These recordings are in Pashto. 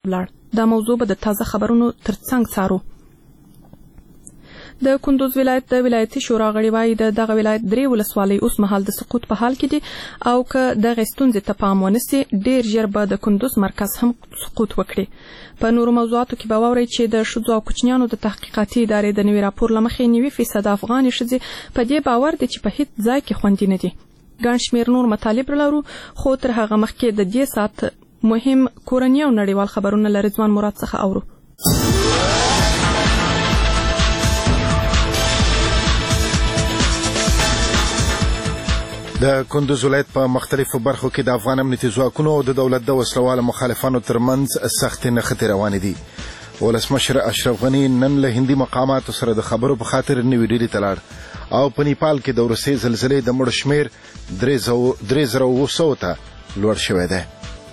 دا موضوع به د تازه خبرونو ترڅنګ څارو. د کندوز ولایت د ولایتي شورا غړي وایي دغه ولایت 3 ولسوالۍ اوس مهال د سقوط په حال کې دي او که دغه ستونزې ته پام ونشي ډېر ژر به د کندوز مرکز هم سقوط وکړي. په نورو موضوعاتو کې به واورئ چې د ښځو او کوچنیانو د تحقیقاتي ادارې د نوي راپور له مخې 90% افغانې ښځې په دې باور دي چې په هیڅ ځای کې خوندي نه دي. ګڼ شمېر نور مطالب لرو خو تر هغه مخکې د دې ساعت مهم کورني او نړیوال خبرونه له رضوان مراد څخه اورو. د کندوز ولایت په مختلفو برخو کې د افغان امنیتي ځواکونو او د دولت د وسلوالو مخالفانو ترمنځ سختې نښتې روانې دي. ولسمشر اشرف غني نن له هندي مقاماتو سره د خبرو په خاطر نوې ډیلي ته لاړ او په نیپال کې د وروستۍ زلزلې د مړو شمېر 3700 ته لوړ شوی دی.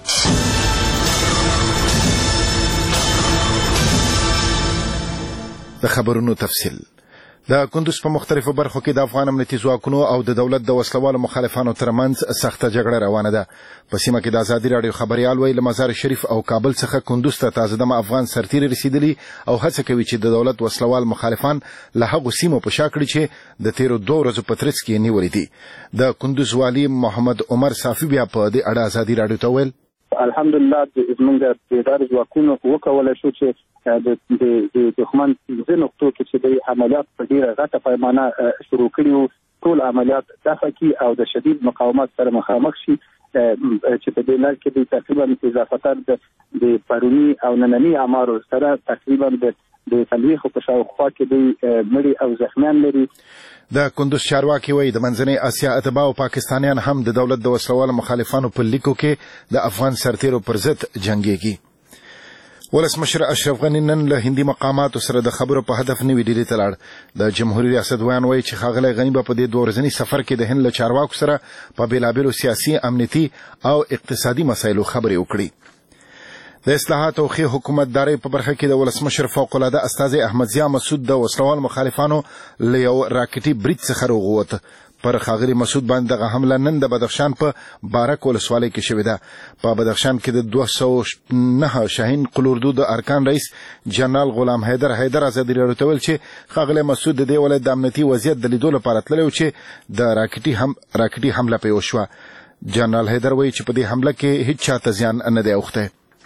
د خبرونو تفصیل. د کندوز په مختلفو برخو کې د افغان امنیتي ځواکونو او د دولت د وسلوالو مخالفانو ترمنځ سخته جګړه روانه ده. په سیمه کې د ازادي راډیو خبريال ویل له مزار شریف او کابل څخه کندوز ته تازه دمه افغان سرتیري رسیدلی او هڅه کوي چې د دولت وسلوال مخالفان له هغو سیمو په شا کړي چې د تیرو 2 ورځو په ترڅ کې نیولې دي. د کندوز والي محمد عمر صافي بیا په دې اړه ازادي راډیو ته ویل الحمدلله زمونږ د ادارې ځواکونو وکولای شو چې د دښمن د نقطو کې چې د عملیات په ډیره غټه پیمانه شروع کړي ټول عملیات دفع کړي او د شدید مقاومت سره مخامخ شي چې په دې لړ کې د تقریبا اضافه د پرونی او نننی اعمارو سره تقریبا د تاریخ په شاوخوا کې د مړي او زخمیان لري. د کندوز چارواکي وایي د منځنۍ اسیا اتباع او پاکستانیان هم د دولت د وسلوالو مخالفانو په لیکو کې د افغان سرتیرو پر ضد جنګيږي. ولسمشر اشرف غني نن له هندي مقاماتو سره د خبرو په هدف نوې ډیلي ته لاړ. د جمهوریت ریاست ویان وایي چې ښاغلی غني به په دې 2 ورځني سفر کې د هند له چارواکو سره په بېلابېلو سیاسي امنیتي او اقتصادي مسایلو خبرې وکړي. د اصلاحات او ښې حکومتدارۍ په برخه کې د ولسمشر فوق العاده استازی احمد ضیا مسعود د وسلوال مخالفانو له یو راکټي برید څخه راووت. پر ښاغلي مسعود باندې دغه حمله نن د بدخشان په بارک ولسوالۍ کې شوې ده. په بدخشان کې د 209 شاهین قلوردو د ارکان رئیس جنرال غلام حیدر ازادي راډیو ته ویل چې ښاغلی مسعود د دې ولایت د امنیتي وضعیت د لیدو لپاره تللی و چې د راکټي حمله پرې وشوه. جنرال حیدر وایي چې په دې حمله کې هیڅ چاته زیان نه دی اوښتی.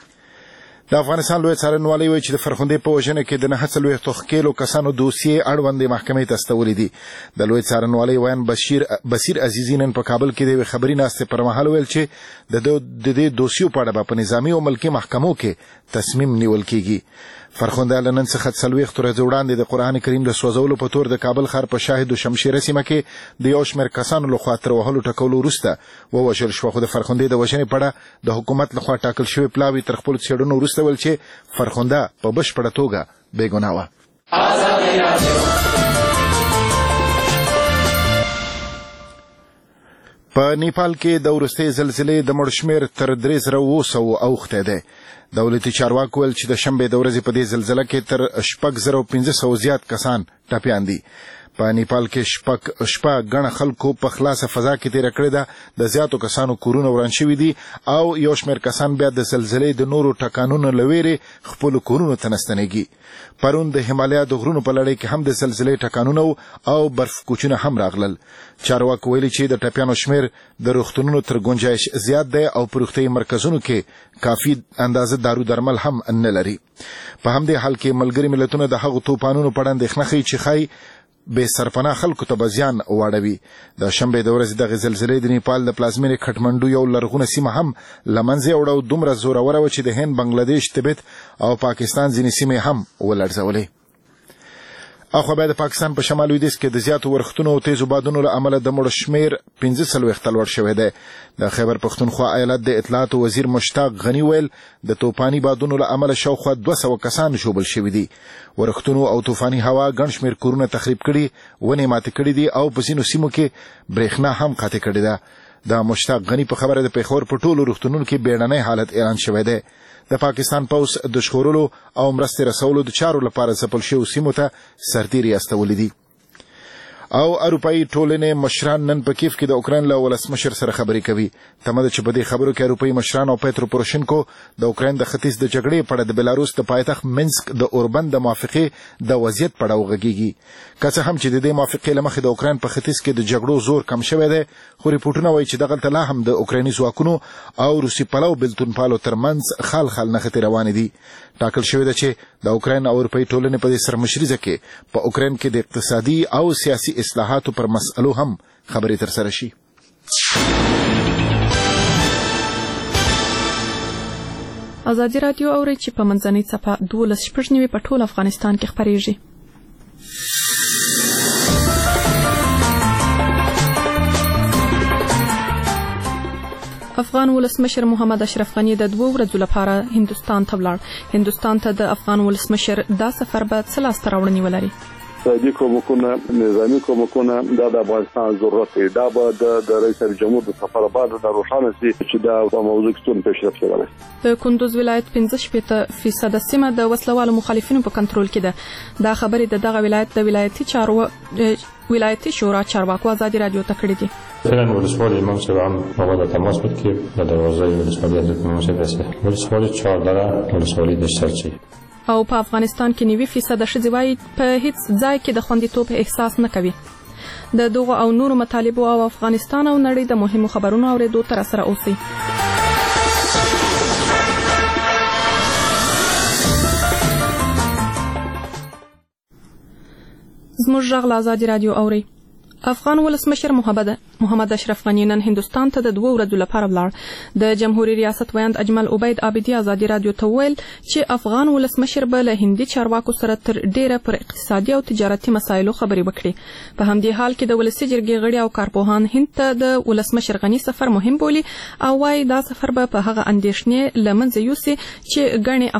د افغانستان لوی څارنوالۍ وایي چې د فرخندې په وژنه کې د 9 ښکېلو کسانو دوسیې اړوندې محکمې ته استولې دي. د لوی څارنوالۍ ویان بصیر عزیزي نن په کابل کې د یوې خبري ناستې پر مهال ویل چې د دې دوسیو په اړه به په نظامي او ملکي محکمو کې تصمیم نیول کیږي. فرخنده له نن څخه 40 ورځې وړاندې د قرآن کریم د سوځولو په تور د کابل ښار په شاهد و شمشیره سیمه کې د یو شمېر کسانو لخوا تر وهلو ټکولو وروسته ووژل شوه. خو د فرخندې د وژنې په اړه د حکومت لخوا ټاکل شوي پلاوي تر خپلو څېړنو وروسته ویل چې فرخنده په بشپړه توګه بېګناه وه. په نیپال کې د وروستۍ زلزلې د مړو شمېر تر 3700 اوښتی دی. دولتي چارواکو ویل چې د شنبې د ورځې په دې زلزله کې تر 6500 زیات کسان ټپیان دي. په نیپال کې شپه ګڼه خلکو په خلاصه فضا کې تېره کړې ده. د زیاتو کسانو کورونه وران شوي دي او یو شمېر کسان بیا د زلزلې د نورو ټکانونو له ویرې خپلو کورونو ته نستنېږي. پرون د هیمالیا د غرونو په لړۍ کې هم د زلزلې ټکانونه او برف کوچونه هم راغلل. چارواکو ویلي چې د ټپیانو شمېر د روغتونونو تر ګنجایش زیات دی او په روغتیایي مرکزونو کې کافي اندازه دارو درمل هم نه لري. په همدې حال کې ملګري ملتونه د هغو توپانونو په اړه اندېښنه ښیي چې ښایي بے سرپناه خلکو ته به زیان واړوي. د شنبې د ورځې دغې زلزلې د نیپال د پلازمینې کټمنډو یو لرغونه سیمه هم له منځه یوړه او دومره زوروره وه چې د هند، بنګلادیش، تبت او پاکستان ځینې سیمې هم ولړزولې. اخوا بیا د پاکستان په شمال لویدیځ کې د زیاتو ورښتونو او تیزو بادونو له امله د مړو شمېر 45 ته لوړ شوی دی. د خیبر پښتونخوا ایالت د اطلاعاتو وزیر مشتاق غني ویل د توپاني بادونو له امله شاوخوا 200 کسان ژوبل شوي دي. ورښتونو او طوفاني هوا ګڼ شمېر کورونه تخریب کړي، ونې ماتې کړي دي او په ځینو سیمو کې برېښنا هم قطع کړې ده. د مشتاق غني په خبره د پېښور په ټولو روغتونونو کې بیړنی حالت اعلان شوی دی. د پاکستان پوځ د ژغورلو او مرستې رسولو د چارو لپاره ځپل شویو سیمو ته سرتیري استولي دي. او اروپאי ټولنې مشران نن په کیف کې د اوکراین له ولسمشر سره خبرې کوي. تمه ده چې په دې خبرو کې اروپאי مشران او پیترو پوروشینکو د اوکراین د ختیځ د جګړې په اړه د بلاروس د پایتخت منسک د اوربند د موافقې د وضعیت په اړه وغږیږي. که څه هم چې د دې موافقې له مخې د اوکراین په ختیځ کې د جګړو زور کم شوی دی، خو ریپورټونه وایي چې دغلته لا هم د اوکرایني ځواکونو او روسي پلو بېلتونپالو ترمنځ خال نښتې روانې دي. ټاکل شوې ده چې د اوکراین او اروپאי ټولنې په دې سرمشریزه کې په اوکراین کې د اقتصادي او سیاسي اصلاحاتو پر مسئلو هم خبرې ترسره شي. ازادي راډیو اوري چې په منځنۍ څپه 12:09 په ټول افغانستان کې خبرېږي. افغان ولسمشر محمد اشرف غنی د 2 ورځو لپاره هندستان ته ولاړ. هندستان ته د افغان ولسمشر دا سفر به څه لاسته راوړنې ولري؟ دې کومکونه نظامی کومکونه د افغانستان ضرورت دی. دا به د رئیس جمهور د سفر بعد د روښانه سي چې دا په موضوع کې څه پیشرفت وکړي. د کندوز ولایت 15% سیمه د وسلوالو مخالفینو په کنټرول کې ده. دا خبرې د دغه ولایت د ولایتي شورا چارواکو ازادي رادیو ته کړې دي. فعلا ولسوالی منصب عام مواد تماس بود که به دروازه ولسوالی حضرت منصب رسید. ولسوالی 14 ولسوالی دشترچی. او په افغانستان کې 90% ښځې وایي په هیڅ ځای کې د خوندیتوب احساس نه کوي. د دغو او نورو مطالبو او افغانستان او نړۍ د مهمو خبرونو اورېدو تر سره اوسئ. زموږ غږ له ازادي رادیو اورئ. افغان ولسمشر محمد اشرف غنی نن هندستان ته د 2 ورځو لپاره ولاړ. د جمهوریت ریاست ویاند اجمل عبید عابدی ازادي رادیو ته ویل چې افغان ولسمشر به له هندي چارواکو سره تر ډیره پر اقتصادي او تجارتي مسایلو خبرې وکړي. په همدې حال کې د ولسي جرګې غړي او کارپوهان هند ته د ولسمشر غنی سفر مهم بولي او وايي دا سفر به په هغه اندېښنې لمنځه یوسي چې ګڼې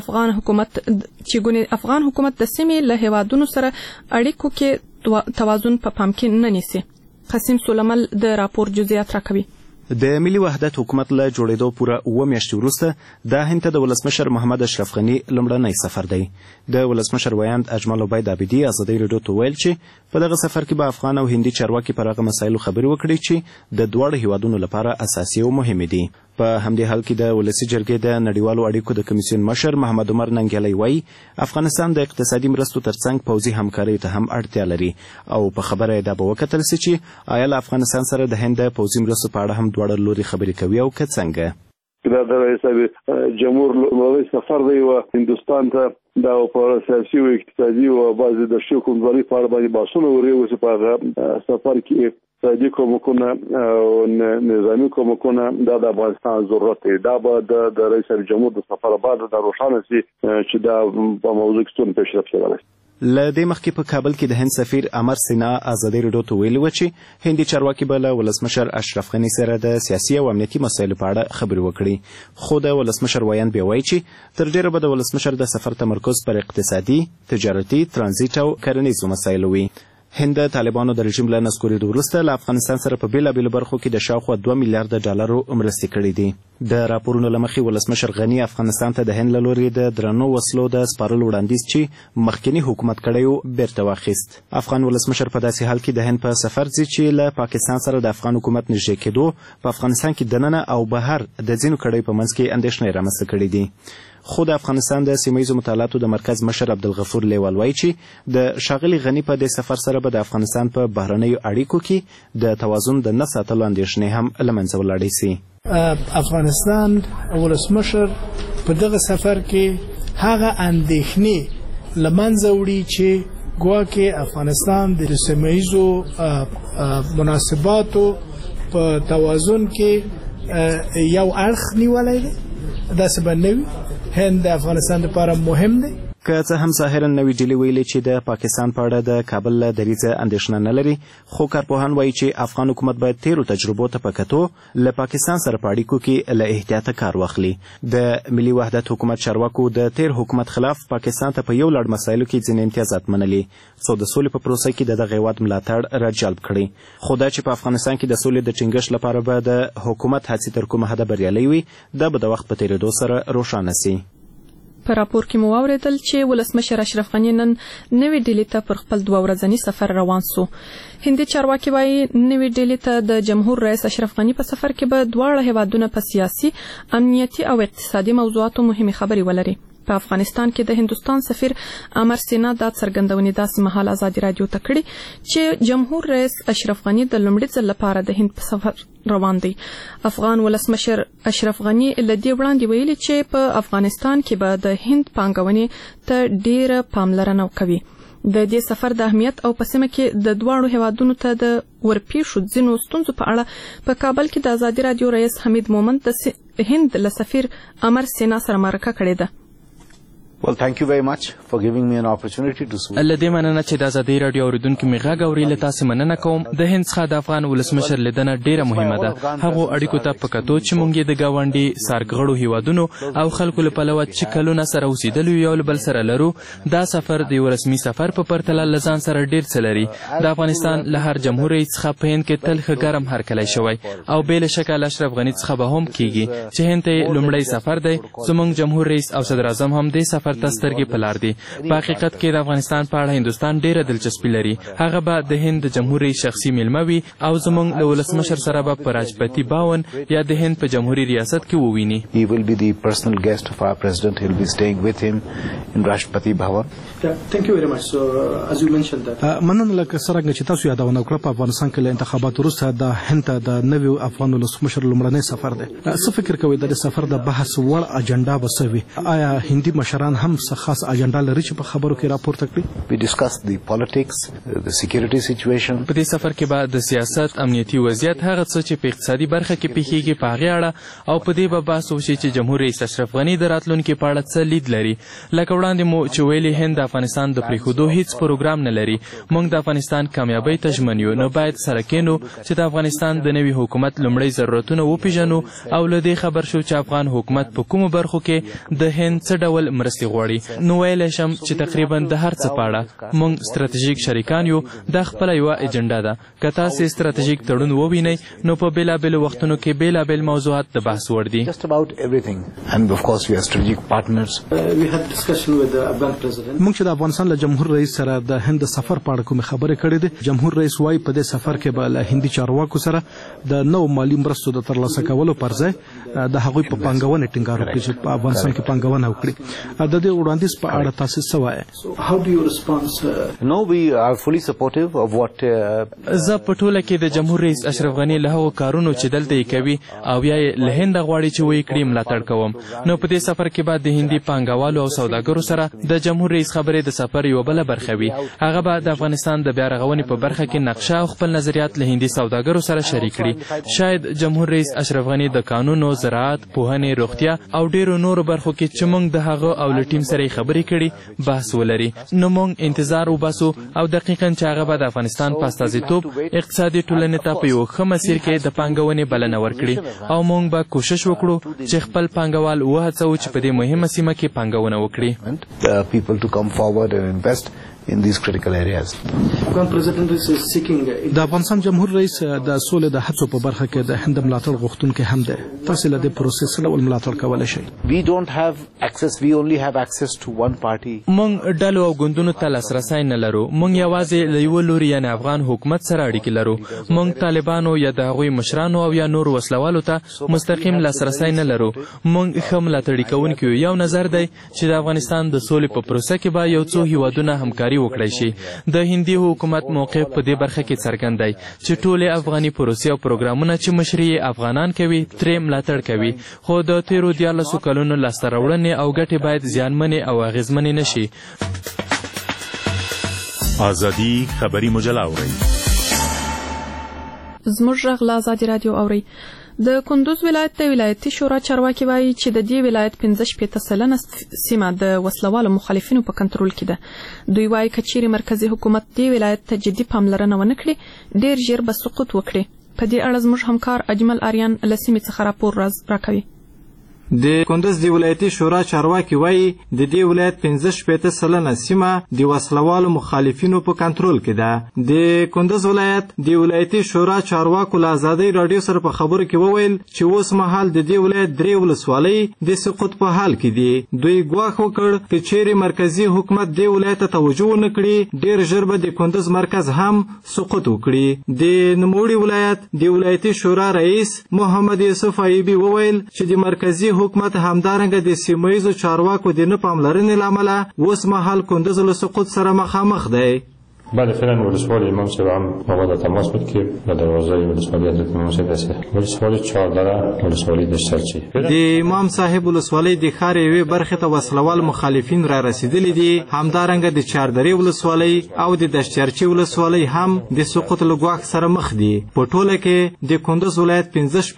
افغان حکومت د سیمې له هیوادونو سره اړیکو کې توازن په پام کې نه نیسي. قاسم سولمل د راپور جزئیات راکوي. د ملي وحدت حکومت له جوړېدو پوره 9 میاشتې وروسته د هند ته د ولسمشر محمد اشرف غنی لومړنی سفر دی. د ولسمشر ویاند اجمل عبید عابدی ازادي رادیو ته ویل چې په دغه سفر کې به افغان او هندي چارواکي پر هغه مسایلو خبرې وکړي چې د دواړو هیوادونو لپاره اساسي او مهمه دي. په همدې حال کې د ولسي جرګې د نړیوالو اړیکو د کمیسیون مشر محمد عمر ننګیالی وایي افغانستان د اقتصادي مرستو ترڅنګ پوځي همکارۍ ته هم اړتیا لري او په خبره دا به وکتل سي چې آیا له افغانستان سره د هند د پوځي مرستو په اړه هم دواړه لوري خبرې کوي او که څنګه؟ دا د رئیس جمهور لوی سفر دی و هندستان ته دا په سیاسي او اقتصادي او بعضې د شکوندوالۍ په اړه باندې بحثونه ورېوځي. په سفر کې اقتصادي کومکونه او نظامی کومکونه د افغانستان ضرورت دی. دا به د رئیس جمهور د سفر بعد د روښانه سي چې دا په موضوع کې څه پیشرفت وکړي. له دې مخکې په کابل کې د هند سفیر امر سینا ازادي رادیو ته ویلي و چې هندي چارواکي به له ولسمشر اشرف غني سره د سیاسي او امنیتي مسایلو په اړه خبرې وکړي. خو د ولسمشر ویاند بیا وایي چې تر ډیره به د ولسمشر د سفر تمرکز پر اقتصادي، تجارتي، ترانزیت او کرنیزو مسایلو وي. هند د طالبانو د رژیم له نسکورېدو وروسته له افغانستان سره په بېلابېلو برخو کې د شاوخوا 2 میلیارډ ډالرو مرستې کړې دي. د راپورونو له مخې ولسمشر غني افغانستان ته د هند له لوري د درنو وسلو د سپارلو وړاندیز چې مخکني حکومت کړی و بیرته واخیست. افغان ولسمشر په داسې حال کې د هند په سفر ځي چې له پاکستان سره د افغان حکومت نږدې کېدو په افغانستان کې دننه او بهر د ځینو کړیو په منځ کې اندېښنې رامنځته کړې دي. خو د افغانستان د سیمهیزو مطالعاتو د مرکز مشر عبدالغفور لیوال وایي چې د ښاغلي غني په دې سفر سره به د افغانستان په بهرنیو اړیکو کې د توازن د نه ساتلو اندېښنې هم له منځه ولاړې سي. افغانستان ولسمشر په دغه سفر کې هغه اندېښنې له منځه وړي چې ګواکې افغانستان د سیمهیزو مناسباتو په توازن کې یو اړخ نیولی دی. داسې به نه وي. هند د افغانستان لپاره مهم دی. که څه هم ظاهرا نوې ډیلي ویلي چې د پاکستان په اړه د کابل له دریځه اندېښنه نه لري، خو کارپوهان وایي چې افغان حکومت باید تیرو تجربو ته په کتو له پاکستان سره په اړیکو کې له احتیاطه کار واخلي. د ملي وحدت حکومت چارواکو د تیر حکومت خلاف پاکستان ته په یو لړ مسایلو کې ځینې امتیازات منلي، څو د سولې په پروسه کې دغه هیواد ملاتړ راجلب کړي. خو دا چې په افغانستان کې د سولې د ټینګښت لپاره به د حکومت هڅې تر کومه حده بریالۍ وي، دا به د وخت په تیریدو سره روښانه سي. په راپور کې مو واوریدل چې ولسمشر اشرف غني نن نوې ډیلي ته پر خپل 2 ورځنی سفر روان سو. هندي چارواکي وايي نوې ډیلي ته د جمهور رئیس اشرف غني په سفر کې به دواړه هیوادونه په سیاسي، امنیتي او اقتصادي موضوعاتو مهمه خبرې ولري. په افغانستان کې د هندوستان سفیر امر سینا د څرګندونې داسې مهال آزادي رادیو ته کړي چې جمهور رئیس اشرف غني د لومړي ځل لپاره د هند په سفر روان دی. افغان ولسمشر اشرف غني لدې وړاندې ویلي چې په افغانستان کې به د هند پانګونې ته ډېره پاملرنه کوي. د دې سفر د اهمیت او په سیمه کې د دواړو هیوادونو ته د ورپېښو ځینو ستونزو په اړه په کابل کې د آزادي رادیو رئیس حمید مومند د هند له سفیر امر سینا سره مرکه کړې ده. Well, thank you very much for giving me an opportunity to speak. لدې مننه چې د آزادۍ رادیو اوریدونکو می غږ اوري. له تاسو مننه کوم. د هند څخه د افغان ولسمشر لیدنه ډیره مهمه ده. هغه اړیکو ته په کتو چې مونږ د گاونډي سارګړو هیوادونو او خلکو له پلوه چې کلونه سره اوسېدل یو بل سره لرو، دا سفر د رسمي سفر په پرتله لزان سره ډیر څه لري. د افغانستان له هر جمهور رئیس څخه په هند کې تل ښه ګرم هرکلی شوی او بل شکل اشرف غني څخه به هم کیږي چې هند ته لومړی سفر دی. زموږ جمهور رئیس او صدر اعظم هم د سفر ته سترګې په دی. په حقیقت کې د افغانستان په اړه هندوستان ډیره دلچسپي لري. هغه به د هند د جمهور رئیس شخصي میلمه وي او زموږ له ولسمشر سره به په راجپتی باون یا د هند په جمهوریت ریاست کې وویني. He will be the personal guest of our president. He will be staying with him in Rashtrapati Bhavan. Thank you very much. So as you mentioned that مننه لکه څنګه چې تاسو یادونه وکړه په افغانستان کې له انتخاباتو وروسته د هند د نوي افغان ولسمشر لومړنی سفر دی. څه فکر کوئ د سفر د بحث وړ اجنډا وسوي؟ آیا هندي مشران هم څه خاص اجنډا لري چې په خبرو کې راپورته کړي؟ We discussed the politics, the security situation. په دې سفر کې به د سیاست، امنیتي وضعیت، هغه څه چې په اقتصادي برخه کې پیښیږي په هغې اړه او په دې به بحث وشي چې جمهور رئیس اشرف غني د راتلونکي په اړه څه لید لري. لکه وړاندې مو چې ویلي هند د افغانستان د پرېښودو هیڅ پروګرام نه لري. موږ د افغانستان کامیابۍ ته ژمن یو، نو باید سره کېنو چې د افغانستان د نوي حکومت لومړی ضرورتونه وپېژنو او له دې خبر شو چې افغان حکومت په کومو برخو کې د هند څه ډول مرستې غواړي. نو ویلی شم چې تقریبا د هر څه په اړه موږ ستراتیژیک شریکان یو. دا خپله یوه ایجنډا ده. که تاسې ستراتیژیک تړون ووینئ نو په بېلابېلو وختونو کې بېلابېل موضوعات د بحث وړ دي. Just about everything. And of course we are strategic partners. We had discussion with the Afghan president. موږ چې د افغانستان له جمهور رئیس سره د هند سفر په اړه کوم خبرې کړې دي. جمهور رئیس وايي په دې سفر کې به له هندي چارواکو سره د نو مالی مرستو د ترلاسه کولو پر ځای د هغوی په پانګونې ټینګار وکړي چې په افغانستان کې پانګونه وکړي. د دې وړاندیز په اړه تاسو څه وایئ؟ How do you respond? No, we are fully supportive of what زه په ټوله کې د جمهور رئیس اشرف غني له هغو کارونو چې دلته یې کوي او یا یې له هند غواړي چې ویې کړي ملاتړ کوم. نو په دې سفر کې به د هندي پانګوالو او سوداګرو سره د جمهور رئیس خبرې د سفر یوه بله برخه وي. هغه به د افغانستان د بیا رغونې په برخه کې نقشه او خپل نظریات له هندي سوداګرو سره شریک کړي. شاید جمهور رئیس اشرف غني د قانونو، زراعت، پوهنې، روغتیا او ډیرو نورو برخو کې چې موږ د هغه او له ټیم سره خبرې کړي بحث ولري. نو موږ انتظار وباسو او دقیقاً چې هغه به د افغانستان په استازیتوب اقتصادي ټولنې ته په یو ښه مسیر کې د پانګونې بلنه ورکړي او موږ به کوشش وکړو چې خپل پانګوال وهڅوو چې په دې مهمه سیمه کې پانګونه وکړي. people to come forward and invest in these critical areas. د افغانستان جمهور رئیس د سولې د هڅو په برخه کې د هند ملاتړ غوښتونکي هم دی. تاسو له دې پروسې څه ډول ملاتړ کولی شئ؟ We don't have access. We only have access to one party. موږ ډلو او ګوندونو ته لاسرسی نه لرو. موږ یوازې له یوه لوري یعنې افغان حکومت سره اړیکې لرو. موږ طالبانو یا د هغوی مشرانو او یا نورو وسلوالو ته مستقیم لاسرسی نه لرو. موږ ښه ملاتړي کوونکي یو. یو نظر دی چې د افغانستان د سولې په پروسه کې به یو څو هیوادونه همکاري وکړی شي. د هندي حکومت موقف په دې برخه کې څرګند دی چې ټولې افغاني پروسې او پروګرامونه چې مشري یې افغانان کوي ترې ملاتړ کوي. خو د تیرو 14 کلونو لاسته راوړنې او ګټې باید زیانمنې او اغیزمنې نه شي. ازادي خبري مجله اورئ. زموږ غږ له ازادي رادیو اورئ. د کندوز ولایت د ولایتي شورا چارواکي وایي چې د دې ولایت 15% سیمه د وسلوالو مخالفینو په کنټرول کې ده. دوی وایي که چیرې مرکزي حکومت دې ولایت ته جدي پاملرنه ونه کړي ډېر ژر به سقوط وکړي. په دې اړه زموږ همکار اجمل آریان له سیمې څخه راپور راکوي. د کندوز د ولایتي شورا چارواکي وایي د دې ولایت 15% سیمه د وسلوالو مخالفینو په کنټرول کې ده. د کندوز ولایت د ولایتي شورا چارواکو له ازادۍ راډیو سره په خبرو کې وویل چې اوس مهال د دې ولایت 3 ولسوالۍ د سقوط په حال کې دي. دوی ګواښ وکړ چې چیرې مرکزی حکومت دې ولایت ته توجه ونه کړي ډېر ژر به د کندوز مرکز هم سقوط وکړي. د نوموړي ولایت د ولایتي شورا رئیس محمد یوسف ایوبي وویل چې د مرکزی حکومت همدارنګه د سیمهییزو چارواکو د نه پاملرنې له امله اوس مهال کندوز له سقوط سره مخامخ دی. بله فعلا ولسوالی امام صاحب هم با ما در تماس بود که به دروازه ولسوالی حضرت امام صاحب رسید. ولسوالی 14 ولسوالی دشترچی د امام صاحب ولسوالی د ښار یوې برخې ته وسلوال مخالفین را رسیدلی دي. همدارنګه د چاردرې ولسوالۍ او د دشترچي ولسوالۍ هم د سقوط له ګواښ سره مخ دي. په ټوله کې د کندوز ولایت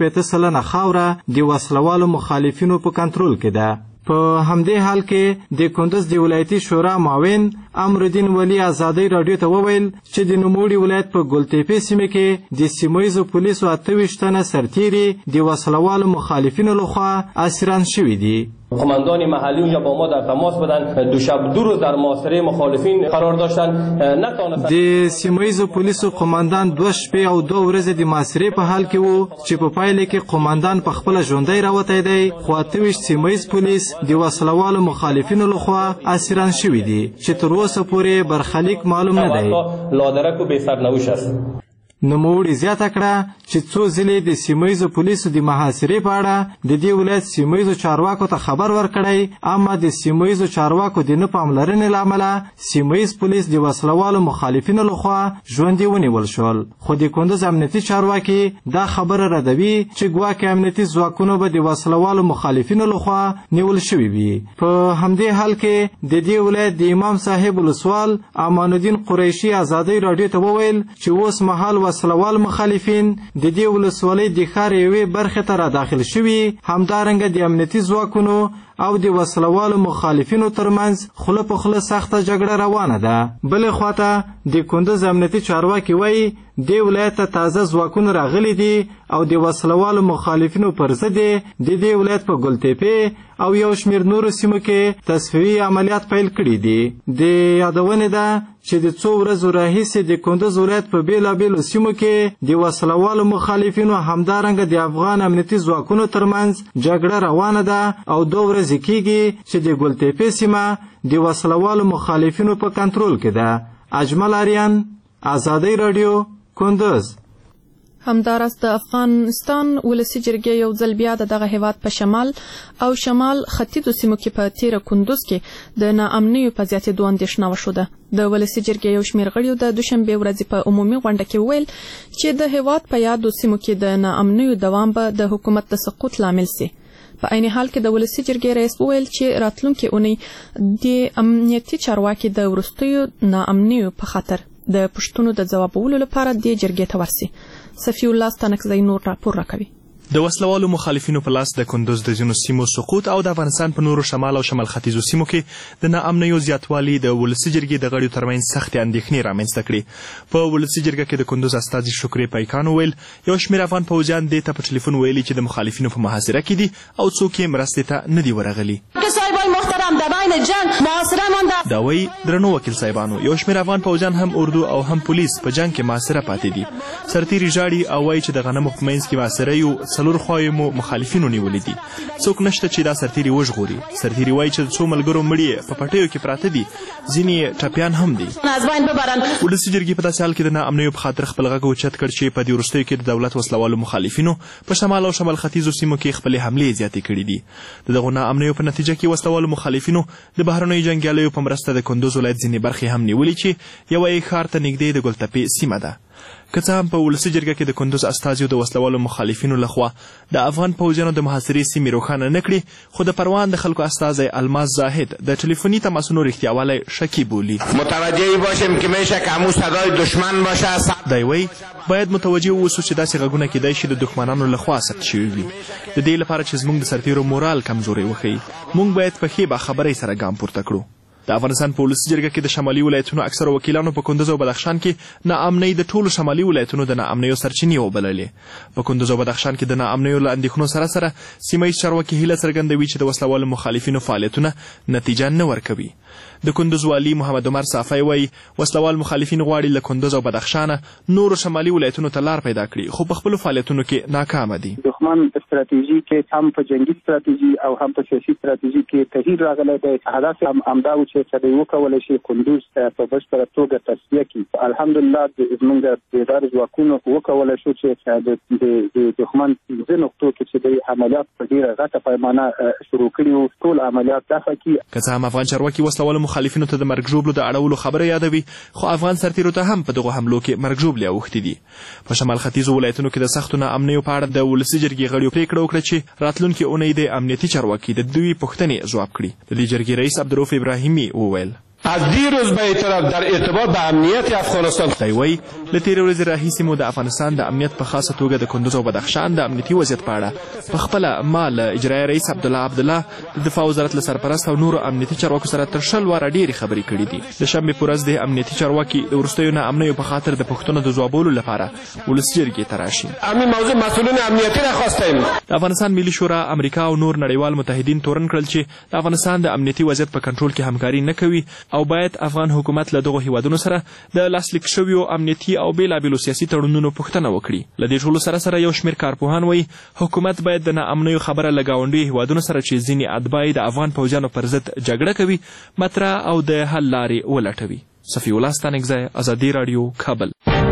15% خاوره د وسلوالو مخالفینو په کنټرول کې ده. په همدې حال کې د کندوز د ولایتي شورا معاون امرالدین ولی ازادۍ راډیو ته وویل چې د نوموړي ولایت په ګلتیپې سیمه کې د سیمهییزو پولیسو 28 تنه سرتیري د وسلوالو مخالفینو لخوا اسیران شوي دي. قماندان محلی اونجا با ما در تماس بودن. دو شب 2 روز در محاصره مخالفین قرار داشتن. نتونستن د سیمهییزو پولیسو قماندان 2 شپې او 2 ورځې د محاصرې په حال کې وو چې په پایله کې قماندان په خپل ژوندۍ راوتی دی خو 28 سیمهییز پولیس د وسلوالو مخالفینو لخوا اسیران شوي دي چې تر اوسه پورې برخلیک معلوم نه دی. لادرک و بی سرنوشت است. نوموړي زیاته کړه چې څو ځلې د سیمهییزو پولیسو د محاصرې په اړه د دې ولایت سیمهییزو چارواکو ته خبر ورکړی اما د سیمهییزو چارواکو د نه پاملرنې له امله سیمهییز پولیس د وسلوالو مخالفینو لخوا ژوندي ونیول شول. خو د کندوز امنیتي چارواکي دا خبره ردوي چې ګواکې امنیتي ځواکونو به د وسلوالو مخالفینو لخوا نیول شوي وي. په همدې حال کې د دې ولایت د امام صاحب ولسوال امان الدین قریشي ازادۍ راډیو ته وویل چې اوس مهال وسلوال مخالفین د دې ولسوالۍ د ښار یوې برخې ته را داخل شوي. همدارنګه د امنیتي ځواکونو او د وسلوالو مخالفینو ترمنځ خوله په خوله سخته جګړه روانه ده. بلې خواته د کندوز امنیتي چارواکي وایي دې ولایت ته تازه ځواکونه راغلي دي او د وسلوالو مخالفینو پر ضد د دې ولایت په ګلتیپې او یو شمېر نورو سیمو کې تصفیوي عملیات پیل کړي دي. د یادونې ده چې د څو ورځو راهیسې د کندوز ولایت په بېلابېلو سیمو کې د وسلوالو مخالفینو همدارنګه د افغان امنیتي ځواکونو ترمنځ جګړه روانه ده او 2 ورځې کېږي چې د ګلتیپې سیمه د وسلوالو مخالفینو په کنټرول کې ده. اجمل آریان، ازادۍ راډیو، کندوز. همداراز د افغانستان ولسی جرګې یو ځل بیا دغه هیواد په شمال او شمال ختیځو سیمو کې په تیره کندوز کې د ناامنیو په زیاتېدو اندېښنه وښوده. د ولسی جرګې یو شمېر غړیو د دوشنبې ورځې په عمومي غونډه کې وویل چې د هیواد په یادو سیمو کې د ناامنیو دوام به د حکومت د سقوط لامل سي. په عین حال کې د ولسی جرګې رئیس وویل چې راتلونکي اونۍ د امنیتي چارواکي د وروستیو ناامنیو په خاطر د پښتنو د ځوابولو لپاره د جرګې ته ورسي. صفی الله ستانکزی نور راپور راکوي. د وسلوالو مخالفینو په لاس د کندوز د ځینو سیمو سقوط او د افغانستان په نورو شمال او شمال ختیځو سیمو کې د ناامنیو زیاتوالي د ولسی جرګې د غړیو ترمنځ سختې اندېښنې رامنځته کړې. په ولسی جرګه کې د کندوز استازي شکري پیکان وویل یو شمېر افغان پوځیان دې ته په ټلیفون ویلي چې د مخالفینو په محاصره کې دي او څوک یې مرستې ته نه دي ورغلي. دا وایي درنو وکیل صاحبانو یو شمېر افغان پوځیان هم اردو او هم پولیس په جنګ کې محاصره پاتې دي. سرتیري ژاړي او وایي چې د غنمو په منځ کې محاصره یو 4 خواوې مو مخالفینو نیولي دي. څوک نشته چې دا سرتیري وژغوري. سرتیري وایي چې څو ملګرو مړي په پټیو کې پراته دي ځینې ټپیان هم دي. ولسي جرګې په داسې حال کې د ناامنیو په خاطر خپل غږ اوچت کړ چې په دې وروستیو کې د دولت وسلوالو مخالفینو په شمال او شمال ختیځو سیمو کې خپلې حملې زیاتې کړي دي. د دغو ناامنیو په نتیجه کې وسلوالو مخالفینو د بهرنیو جنګیالیو په مرسته د کندوز ولایت ځینې برخې هم نیولې چې یوه یې ښار ته نږدې د ګلتپې سیمه ده. که څه هم په ولسي جرګه کې د کندوز استازیو د وسلوالو مخالفینو لخوا د افغان پوځیانو د محاصرې سیمې روښانه نه کړي خو د پروان د خلکو استازی الماس زاهد د ټلیفوني تماسونو رښتیاوالی شکی بولي. متوجه باشیم که میشه که همون صدای دشمن باشه. دی وایي باید متوجه واوسو چې داسې غږونه کیدای شي د دښمنانو لخوا ثبت شوي وي. د دې لپاره چې زموږ د سرتیرو مورال کمزوری وښیي موږ باید په ښې باخبرۍ سره ګام پورته کړو. د افغانستان په ولسي جرګه کې د شمالي ولایتونو اکثره وکیلانو په کندز او بدخشان کې ناامنۍ د ټولو شمالي ولایتونو د ناامنیو سرچینې وبللې. په کندز او بدخشان کې د ناامنیو له اندېښنو سره سره سیمه ییز چارواکي هیله څرګندوي چې د وسلوالو مخالفینو فعالیتونه نتیجه نه ورکوي. د کندز والي محمد عمر صافی وایي وسلوال مخالفین غواړي له کندز او بدخشان نورو شمالي ولایتونو ته لار پیدا کړي خو په خپلو فعالیتونو کې ناکامه دي. دښمن ستراتیژي کې هم په جنگي ستراتیژي او هم په سیاسي ستراتیژي کې تغییر راغلی دی. هدف همدا و چې سړی وکولی شي کندوز په بشپړه توګه تصفیه کړي. الحمدلله زموږ بیدار ځواکونو وکولی شو چې د دښمن ځینو نقطو کې چې د عملیات په ډېره غټه پیمانه شروع کړي وو ټول عملیات دفع کړي. که څه هم افغان چارواکي وسلوالو مخالفینو ته د مرګ ژوبلو د اړولو خبره یادوي خو افغان سرتیرو ته هم په دغو حملو کې مرګ ژوبلې اوښتي دي. په شمال ختیځو ولایتونو کې د سختو ناامنیو په اړه د ولسي جرګې غړیو پرېکړه وکړه چې راتلونکې اونۍ د امنیتي چارواکي د دوی پوښتنې ځواب کړي. د دې جرګې رئیس عبدالرؤف ابراهیمي وویل از دیروز به اعتراف در ارتباط به امنیت افغانستان دی وایي له تېرې ورځې راهیسې مو د افغانستان د امنیت په خاصه توګه د کندز او بدخشان د امنیتي وضعیت په اړه په خپله ما له اجرایي رئیس عبدالله د دفاع وزارت له سرپرست او نورو امنیتي چارواکو سره تر 20 واره ډېرې خبرې کړي دي. د شنبې په ورځ د امنیتي چارواکي د وروستیو ناامنیو په خاطر د پوښتنو د ځوابولو لپاره ولسي جرګې ته راشي. همین موضوع مسئولین امنیتي را خواستیم. د افغانستان ملي شورا امریکا او نور نړیوال متحدین تورن کړل چې د افغانستان د امنیتي وضعیت په کنټرول کې همکاري نه کوي او باید افغان حکومت له دغو هیوادونو سره د لاسلیک شویو امنیتي او بېلابېلو سیاسي تړونونو پوښتنه وکړي. له دې ټولو سره سره یو شمېر کارپوهان وایي حکومت باید د ناامنیو خبره له ګاونډیو هیوادونو سره چې ځینې اتباع د افغان پوځیانو پر ضد جګړه کوي مطرح او د حل لارې ولټوي. صفي الله ستانکزی، ازادي راډیو، کابل.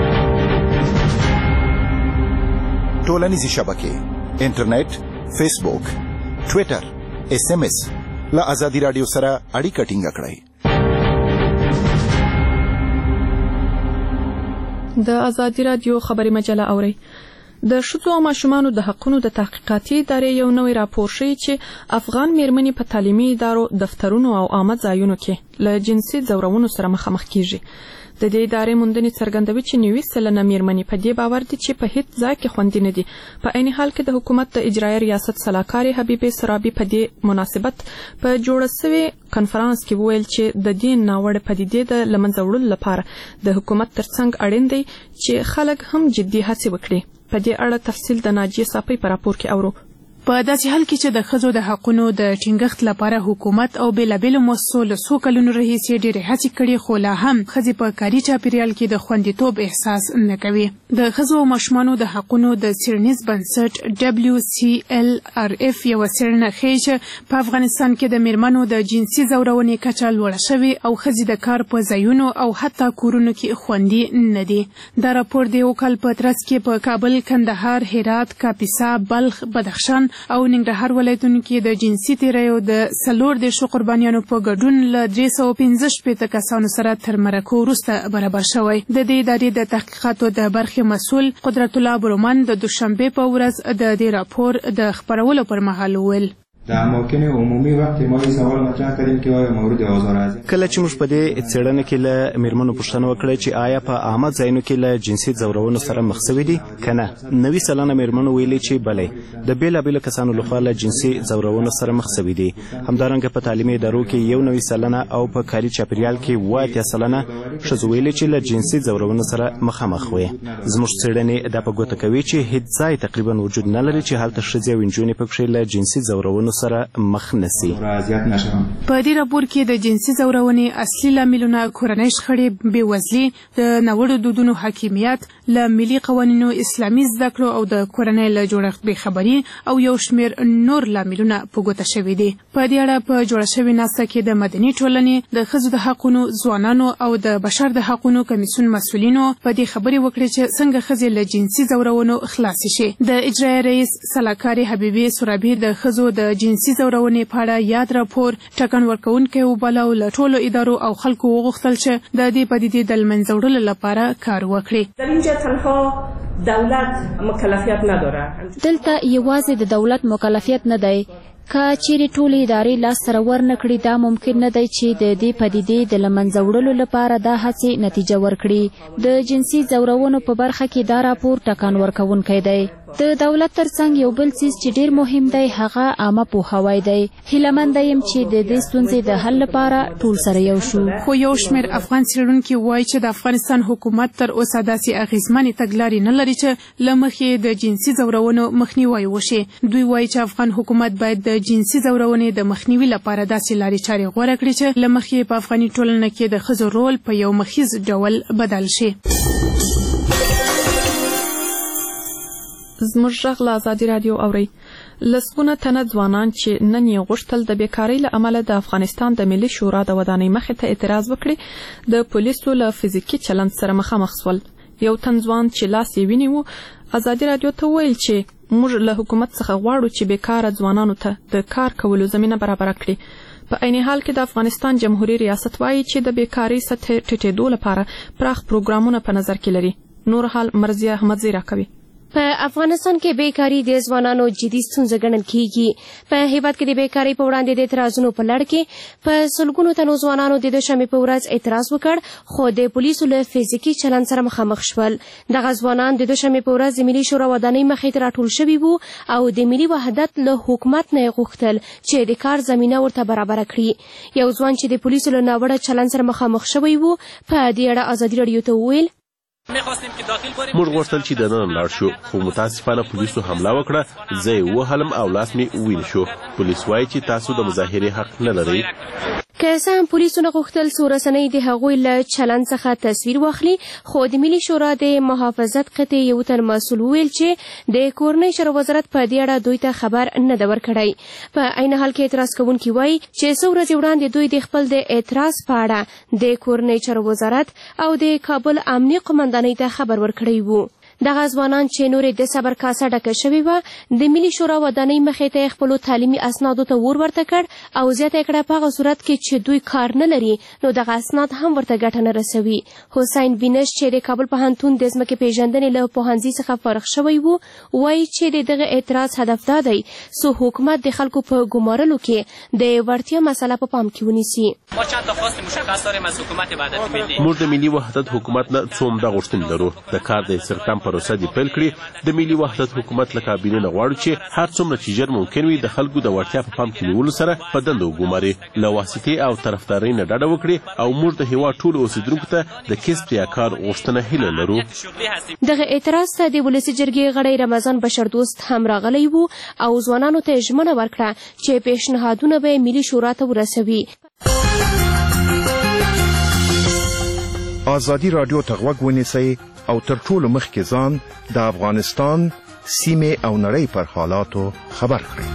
ټولنیزې شبکې انټرنیټ، فیسبوک، ټویټر، SMS له ازادي راډیو سره اړیکه ټینګه کړئ. د ازادي راډیو خبري مجله اوري. د ښځو او ماشومانو د حقونو د تحقیقاتي ادارې یو نوی راپور ښیي چې افغان میرمنې په تعلیمي ادارو، دفترونو او عامه ځایونو کې له جنسي ځورونو سره مخامخ کیږي. د دې ادارې موندنې څرګندوي چې 90% میرمنې په دې باور دي چې په هیڅ ځای کې خوندي نه دي. په عین حال کې د حکومت د اجرایي ریاست سلاکارې حبیبې سرابي په دې مناسبت په جوړه سوي کنفرانس کې وویل چې د دې ناوړه پدیدې د له منځه وړلو لپاره د حکومت ترڅنګ اړین دی چې خلک هم جدي هڅې وکړي. په دې اړه تفصیل د ناجیه صافی په راپور کې اورو. په داسې حال کې چې د ښځو د حقونو د ټینګښت لپاره حکومت او بېلابېلو مؤسسو له څو کلونو راهیسې ډېرې هڅې کړي خو لا هم ښځې په کاري چاپیریال کې د خوندیتوب احساس نه کوي. د ښځو او ماشومانو د حقونو د څېړنیز بنسټ WCLRF یوه څېړنه ښیي چې په افغانستان کې د میرمنو د جنسي ځورونې کچه لوړه شوې او ښځې د کار په ځایونو او حتی کورونو کې خوندي نه دي. دا راپور د یو کال په ترڅ کې په کابل، کندهار، هرات، کاپیسا، بلخ، بدخشان او ننګرهار ولایتونو کې د جنسي تیریو د 14 قربانیانو په ګډون له 315 کسانو سره تر مرکو وروسته برابر شوی. د دې ادارې د تحقیقاتو د برخې مسؤل قدرت الله برومن د دوشنبه په ورځ د دې راپور د خپرولو پر مهال وویل در اماکن عمومی وقتی ما این سوال مطرح کردیم که آیا مورد آزار از کله چې موږ په دې څېړنه کې له میرمنو پوښتنه وکړه چې آیا په عامه ځایونو کې له جنسي ځورونو سره مخ شوي دي که نه، 90% میرمنو ویلي چې بلې د بېلابېلو کسانو لخوا له جنسي ځورونو سره مخ شوي دي. همدارنګه په تعلیمي ادارو کې 91% او په کاري چاپیریال کې 80% ښځو ویلي چې له جنسي ځورونو سره مخامخ وي. زموږ څېړنې دا په ګوته کوي چې هیڅ ځای تقریبا وجود نه لري چې هلته ښځې او نجونې پکښې له جنسي ځورونو سره مخ نسی. په دې راپور کې د جنسي ځورونې اصلي لاملونه کورنۍ شخړې، بېوزلي، د ناوړو دودونو حاکمیت، له ملي قوانینو، اسلامي زده کړو او د کورنۍ له جوړښت بېخبري او یو شمېر نور لاملونه په ګوته شوي دي. په دې اړه په جوړه شوې ناسته کې د مدني ټولنې، د ښځو د حقونو، ځوانانو او د بشر د حقونو کمیسیون مسؤلینو په دې خبرې وکړې چې څنګه ښځې له جنسي ځورونو خلاصې شي. د اجرایي رئیس سلاکارې حبیبې سرابي د ښځو د جنسي ځورونې په اړه یاد راپور ټاکن ورکوونکی وباله او له ټولو ادارو او خلکو وغوښتل چې د دې پدیدې د له منځه وړلو لپاره کار وکړي. در اینجا تنها دولت مکلفیت نداره. دلته یوازې د دولت مکلفیت نه دی. که چیرې ټولې ادارې لاس سره ورنه کړي دا ممکن نه دی چې د دې پدیدې د له منځه وړلو لپاره دا هڅې نتیجه ورکړي. د جنسي ځورونو په برخه کې دا راپور ټاکن ورکوونکی دی. د دولت ترڅنګ یو بل څیز چې ډیر مهم دی هغه عامه پوهاوی دی. هیلهمند یم چې د دې ستونزې د حل لپاره ټول سره یو شو. خو یو شمېر افغان څېړونکي وایي چې د افغانستان حکومت تر اوسه داسې اغېزمنې تګلارې نه لري چې له مخې د جنسي ځورونو مخنیوی وشي. دوی وایي چې افغان حکومت باید د جنسي ځورونې د مخنیوي لپاره داسې لارې چارې غوره کړي چې له مخې په افغاني ټولنه کې د ښځو رول په یو مخیز ډول بدل شي. زموږ غږ له ازادي راډیو اورئ. لسګونه تنه ځوانان چې نن یې غوښتل د بیکارۍ له امله د افغانستان د ملي شورا د ودانۍ مخې ته اعتراض وکړي د پولیسو له فزیکي چلند سره مخامخ شول. یو تن ځوان چې لاس یې ونیو ازادي راډیو ته وویل چې موږ له حکومت څخه غواړو چې بیکاره ځوانانو ته د کار کولو زمینه برابره کړي. په عین حال کې د افغانستان جمهوریت ریاست وایي چې د بیکارۍ سطح ټیټېدو لپاره پراخ پروګرامونه په نظر کې لري. نور حال مرضیه احمدزی راکوي. په افغانستان کې بیکاری د ځوانانو جدي ستونزه ګڼل کیږي. په هیواد کې د بیکاری په وړاندې د اعتراضونو په لړ کې په سلګونو تنو ځوانانو د دوشنبې په ورځ اعتراض وکړ خو د پولیسو له فزیکي چلند سره مخامخ شول. دغه ځوانان د دوشنبې په ورځ د ملي شورا ودانۍ مخې ته راټول شوي وو او د ملي وحدت له حکومت نه غوښتل چې د کار زمینه ورته برابره کړي. یو ځوان چې د پولیسو له ناوړه چلند سره مخامخ شوی وو په دې اړه ازادي راډیو ته وویل موږ غوښتل چې دننه لاړ شو خو متاسفانه پولیسو حمله وکړه. زه یې وهلم او لاس مې وویل شو. پولیس وایي چې تاسو د مظاهرې حق نه لرئ. که څه هم پولیسو نه غوښتل څو رسنۍ د هغوی له چلند څخه تصویر واخلي خو د ملي شورا د محافظت قطعې یو تن مسؤل وویل چې د کورنۍ چارو وزارت په دې اړه دوی ته خبر نه ده ورکړی. په عین حال کې اعتراض کوونکي وایي چې څو ورځې وړاندې دوی د خپل د اعتراض په اړه د کورنۍ چارو وزارت او د کابل امنیه قومندانۍ ته خبر ورکړی وو. دغه ځوانان چې نورې د صبر کاسه ډکه شوې وه د ملي شورا ودانۍ مخې ته خپلو تعلیمي اسنادو ته ور ورته کړ او زیاته یې کړه په هغه صورت کې چې دوی کار نه لري نو دغه اسناد هم ورته ګټه نه رسوي. حسین بینش چې د کابل پوهنتون د ځمکې پیژندنې له پوهنځي څخه فارغ شوی وو وایي چې د دغه اعتراض هدف دا دی څو حکومت د خلکو په ګمارلو کې د وړتیا مسله په پام کې ونیسي. موږ د ملي وحدت حکومت نه څو عمده غوښتنې لرو. د کار د استخدام پروسه دې پیل کړي. د ملي وحدت حکومت له کابینې نه غواړو چې هر څومره چې ژر ممکن وي د خلکو د وړتیا په پام کې نیولو سره په دنده وګماري. له واسطې او طرفدارۍ نه ډډه وکړي او موږ د هېواد ټولو اوسېدونکو ته د کسب یا کار غوښتنه هیله لرو. دغه اعتراض ته د ولسي جرګې غړی رمضان بشردوست هم راغلی وو او ځوانانو ته ژمنه ورکړه چې پیشنهادونه به ملي شورا ته ورسوي. ازادي راډیو ته غوږ ونیسئ او تر ټولو مخکې ځان د افغانستان سیمې او نړۍ پر حالاتو خبر کړئ.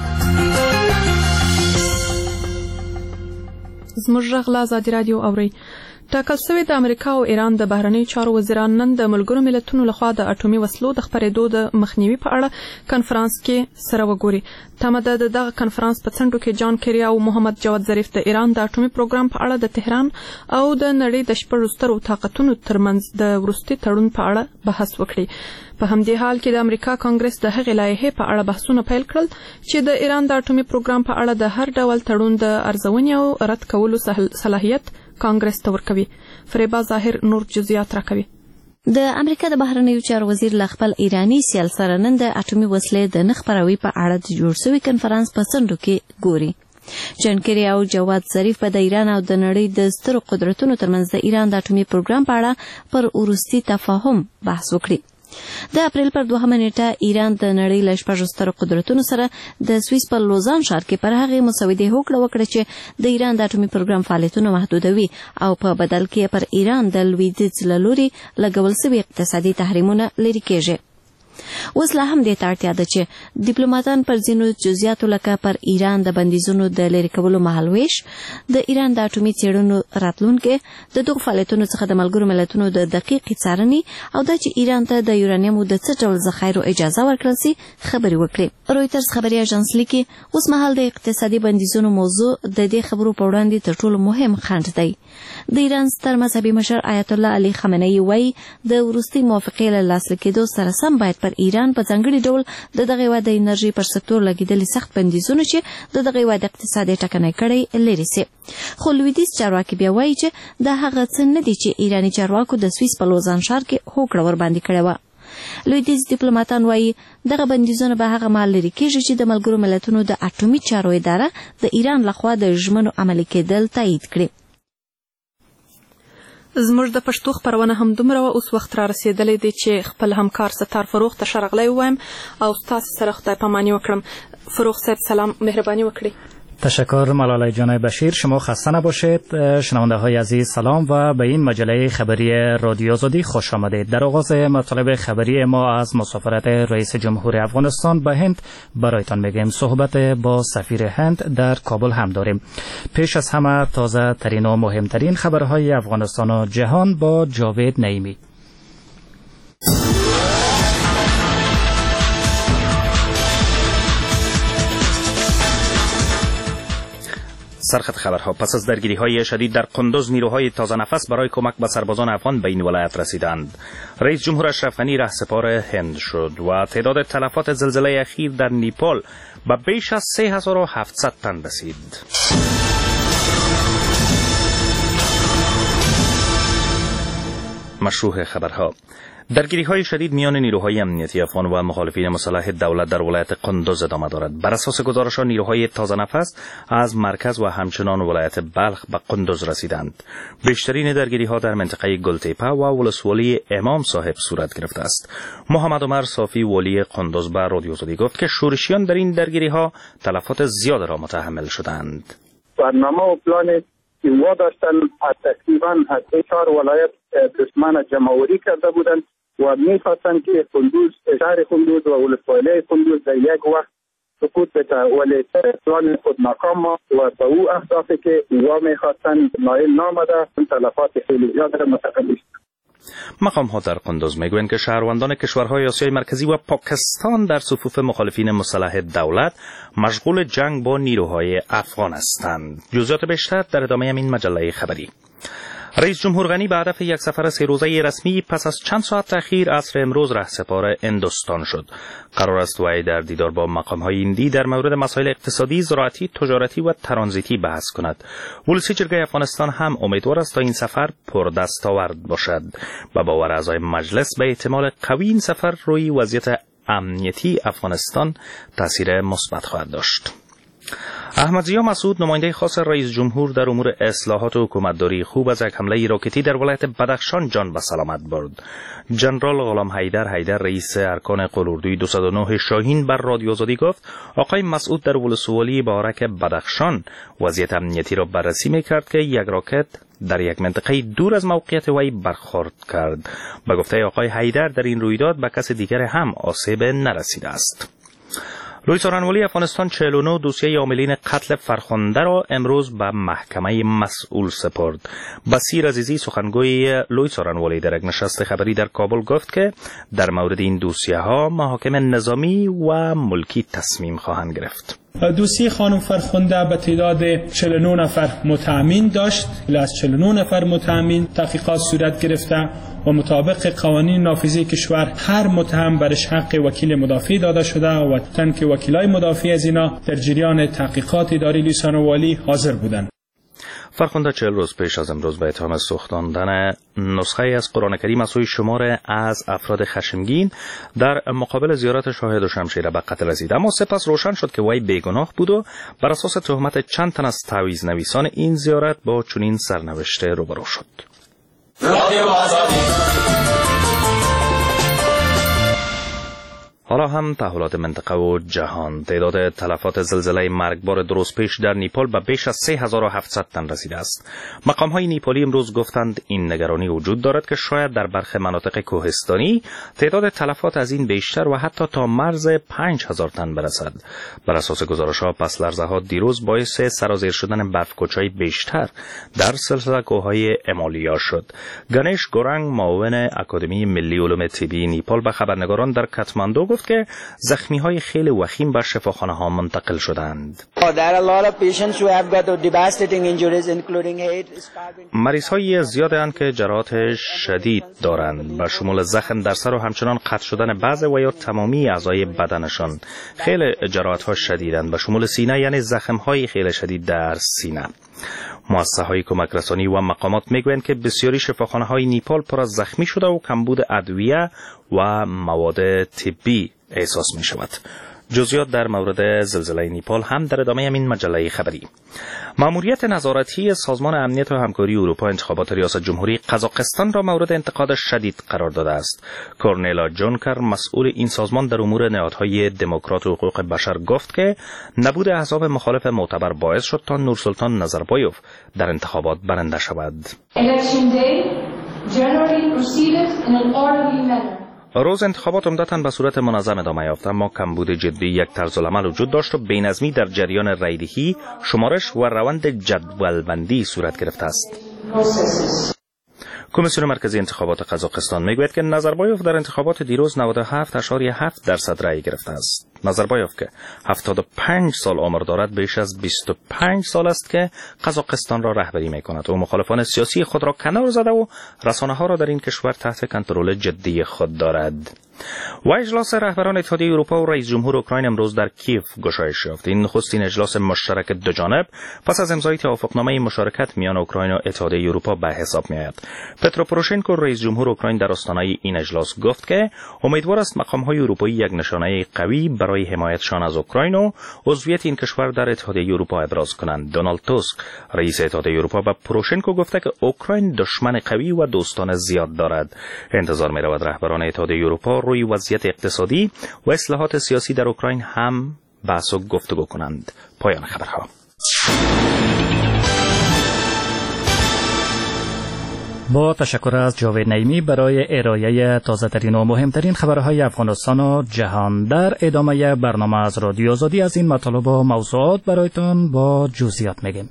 زموږ غږ له ازادي راډیو اورئ. ټاکل شوی د امریکا او ایران د بهرنیو چارو وزیران نن د ملګرو ملتونو لخوا د اټومي وسلو د خپرېدو د مخنیوي په اړه کنفرانس کې سره وګوري. تمه ده د دغه کنفرانس په څنډو کې جان کیری او محمد جواد ظریف د ایران د اټومي پروګرام په اړه د تهران او د نړۍ د شپږ سترو طاقتونو ترمنځ د وروستي تړون په اړه بحث وکړي. په همدې حال کې د امریکا کانګرس د هغې لایحې په اړه بحثونه پیل کړل چې د ایران د اټومي پروګرام په اړه د هر ډول تړون د ارزونې او رد کولو صلاحیت کانګرس ته ورکوي. فریبا ظاهر نور جزئیات راکوي. د امریکا د بهرنیو چارو وزیر له خپل ایرانی سیال سره نن د اټومي وسلې د نه خپروي په اړه د جوړ شوي کنفرانس په څنډو کې ګوري. جان کیری او جواد ظریف په د ایران او د نړۍ د سترو قدرتونو ترمنځ د ایران د اټومي پروګرام په اړه پر وروستي تفاهم بحث وکړي. د اپریل پر 2 نیټه ایران د نړۍ له شپږ سترو قدرتونو سره د سویس په لوزان ښار کې پر هغې مسودې هوکړه وکړه چې د ایران د اټومي پروګرام فعالیتونه محدودوي او په بدل کې پر ایران د لویدیځ له لوري لګول شوي اقتصادي تحریمونه لرې کېږي. اوس لا هم دې ته اړتیا ده چې ډیپلوماټان پر ځینو جزئیاتو لکه پر ایران د بندیزونو د لرې کولو مهالویش، د ایران د اټومي څېړنو راتلونکي، د دغو فعالیتونو څخه د ملګرو ملتونو د دقیقې څارنې او دا چې ایران ته د یورانیمو د څه ډول ذخایرو اجازه ورکړل سي خبرې وکړي. رویټرز خبري اژانس لیکي اوس مهال د اقتصادي بندیزونو موضوع د دې خبرو په وړاندې تر ټولو مهم خنډ دی. د ایران ستر مذهبي مشر آیت الله علي خامنه‌ای وایي د وروستي موافقې له لاسلیک کېدو سره سم باید پر ایران په ځانګړي ډول د دغه هېواد د انرژي پر سکتور لګېدلي سخت بندیزونه چې د دغه هېواد اقتصاد یې ټکنی کړی لرې سي. خو لویدیځ چارواکي بیا وایي چې دا هغه څه نه دي چې ایراني چارواکو د سویس په لوزان ښار کې هوکړه ورباندې کړې وه. لویدیځ ډیپلوماټان وایي دغه بندیزونه به هغه مهال لرې کیږي چې د ملګرو ملتونو د اټومي چارو اداره د ایران لخوا د ژمنو عملي کېدل تایید کړي. زموږ د پښتو خبرونه هم دومره اوس وخت را رسیدلی دی چې خپل همکار ستار فروغ ته شرغلی ووایم او ستاسو سره خدای پاماني وکړم. فروغ صاحب سلام، مهرباني وکړئ. تشکر ملالای جان بشیر. شما خسته نباشید. شنونده های عزیز سلام و به این مجله خبری رادیو آزادی خوش آمدید. در آغاز مطالب خبری ما از مسافرت رئیس جمهور افغانستان به هند برایتان میگیم. صحبت با سفیر هند در کابل هم داریم. پیش از همه تازه ترین و مهمترین خبرهای افغانستان و جهان با جاوید نعیمی. سرخط خبرها. پس از درگیری‌های شدید در قندوز نیروهای تازه نفس برای کمک به سربازان افغان به این ولایت رسیدند. رئیس جمهور اشرف غنی رهسپار هند شد و تعداد تلفات زلزله اخیر در نیپال به بیش از 3700 تن رسید. مشروع خبرها. درگیری‌های شدید میان نیروهای امنیتی افغان و مخالفین مسلح دولت در ولایت قندوز ادامه دارد. بر اساس گزارش‌ها نیروهای تازه نفس از مرکز و همچنان ولایت بلخ به قندوز رسیدند. بیشترین درگیری‌ها در منطقه گلتیپه و ولسوالی امام صاحب صورت گرفته است. محمد عمر صافی ولی قندوز به رادیو آزادی گفت که شورشیان در این درگیری‌ها تلفات زیاد را متحمل شدند. برنامه و پلان ایوا داشتن تقریبا از 4 ولایت دشمن جمع‌آوری کرده بودند و می‌خواستند که قندوز، شهر قندوز و ولسوالی قندوز در یک وقت سقوط بده، ولی پلان خود ناکام و به او اهدافی که ایوا می‌خواستند نائل نامده، تلفات خیلی زیاد را متحمل شدند. مقام‌ها در قندوز میگویند که شهروندان کشورهای آسیای مرکزی و پاکستان در صفوف مخالفین مسلح دولت مشغول جنگ با نیروهای افغان هستند. جزئیات بیشتر در ادامه این مجله خبری. رئیس جمهور غنی به هدف یک سفر 3 روزه رسمی پس از چند ساعت تأخیر عصر امروز رهسپار هندوستان شد. قرار است وی در دیدار با مقام‌های هندی در مورد مسائل اقتصادی، زراعتی، تجارتی و ترانزیتی بحث کند. ولسی جرگه افغانستان هم امیدوار است تا این سفر پردستاورد باشد. با باور اعضای مجلس به احتمال قوی این سفر روی وضعیت امنیتی افغانستان تاثیر مثبت خواهد داشت. احمد ضیا مسعود نماینده خاص رئیس جمهور در امور اصلاحات و حکومتداری خوب از یک حمله راکتی در ولایت بدخشان جان به سلامت برد. جنرال غلام حیدر رئیس ارکان قلاردوی 209 شاهین بر رادیو آزادی گفت آقای مسعود در ولسوالی بارک بدخشان وضعیت امنیتی را بررسی می‌کرد که یک راکت در یک منطقه دور از موقعیت وی برخورد کرد. به گفته آقای حیدر در این رویداد به کس دیگر هم آسیب نرسیده است. لوی سارنوالی افغانستان 49 دوسیه عاملین قتل فرخنده را امروز به محکمه مسئول سپرد. بصیر عزیزی سخنگوی لوی سارنوالی در یک نشست خبری در کابل گفت که در مورد این دوسیه ها محاکم نظامی و ملکی تصمیم خواهند گرفت. دوسیه خانم فرخنده به تعداد 49 نفر متهم داشت. از 49 نفر متهم تحقیقات صورت گرفته و مطابق قوانین نافذه کشور هر متهم برش حق وکیل مدافع داده شده و تن که وکیلای مدافع از اینا در جریان تحقیقات اداری لوی سارنوالی حاضر بودند. فرخنده 40 روز پیش از امروز به اتهام سوختاندن نسخه از قرآن کریم از سوی شمار از افراد خشمگین در مقابل زیارت شاهد و شمشیر به قتل رسید، اما سپس روشن شد که وی بیگناه بود و بر اساس تهمت چند تن از تعویض نویسان این زیارت با چنین سرنوشت روبرو شد. حالا هم تحولات منطقه و جهان. تعداد تلفات زلزله مرگبار 2 روز پیش در نیپال به بیش از 3700 تن رسیده است. مقام‌های نیپالی امروز گفتند این نگرانی وجود دارد که شاید در برخی مناطق کوهستانی تعداد تلفات از این بیشتر و حتی تا مرز 5000 تن برسد. بر اساس گزارش‌ها پس لرزه‌ها دیروز باعث سرازیر شدن برف‌کوچه‌های بیشتر در سلسله کوه‌های امالیا شد. گنیش گورنگ معاون اکادمی ملی علوم طبی نیپال به خبرنگاران در کاتماندو گفت که زخمی‌های خیلی وخیم به شفاخانه‌ها منتقل شدند. مریض‌های زیادند که جراحات شدید دارند به شمول زخم در سر و همچنان قطع شدن بعض و یا تمامی اعضای بدنشان. خیلی جراحت‌ها شدیدند به شمول سینه، یعنی زخم‌های خیلی شدید در سینه. مؤسسه‌های کمک رسانی و مقامات میگویند که بسیاری شفاخانه‌های نیپال پر از زخمی شده و کمبود ادویه و مواد طبی احساس می شود. جزئیات در مورد زلزله نیپال هم در ادامه این مجله خبری. ماموریت نظارتی سازمان امنیت و همکاری اروپا انتخابات ریاست جمهوری قزاقستان را مورد انتقاد شدید قرار داده است. کورنلا جونکر مسئول این سازمان در امور نهادهای دموکرات و حقوق بشر گفت که نبود احزاب مخالف معتبر باعث شد تا نورسلطان نظربایوف در انتخابات برنده شود. روز انتخابات عمدتاً به صورت منظم ادامه یافت، اما کمبود جدی یک طرزالعمل وجود داشت و بی‌نظمی در جریان رایدهی، شمارش و روند جدولبندی صورت گرفته است. کمیسیون مرکزی انتخابات قزاقستان میگوید که نظربایوف در انتخابات دیروز 97.7% رای گرفته است. نظربایوف که 75 سال عمر دارد، بیش از 25 سال است که قزاقستان را رهبری میکند و مخالفان سیاسی خود را کنار زده و رسانه‌ها را در این کشور تحت کنترل جدی خود دارد. و اجلاس رهبران اتحادیه اروپا و رئیس جمهور اوکراین امروز در کیف گشایش یافت. این نخستین اجلاس مشترک دو جانب پس از امضای توافقنامه مشارکت میان اوکراین و اتحادیه اروپا به حساب میآید. پترو پوروشنکو رئیس جمهور اوکراین در آستانه این اجلاس گفت که امیدوار است مقام‌های اروپایی یک نشانه قوی برای حمایتشان از اوکراین و عضویت این کشور در اتحادیه اروپا ابراز کنند. دونالد توسک رئیس اتحادیه اروپا به پوروشنکو گفته که اوکراین دشمن قوی و دوستان زیاد دارد. انتظار می‌رود رهبران اتحادیه اروپا روی وضعیت اقتصادی و اصلاحات سیاسی در اوکراین هم بحث و گفتگو کنند. پایان خبرها. با تشکر از جاوید نعیمی برای ارائه تازه‌ترین و مهمترین خبرهای افغانستان و جهان. در ادامه برنامه از رادیو آزادی از این مطالب و موضوعات برایتان با جزئیات میگیم.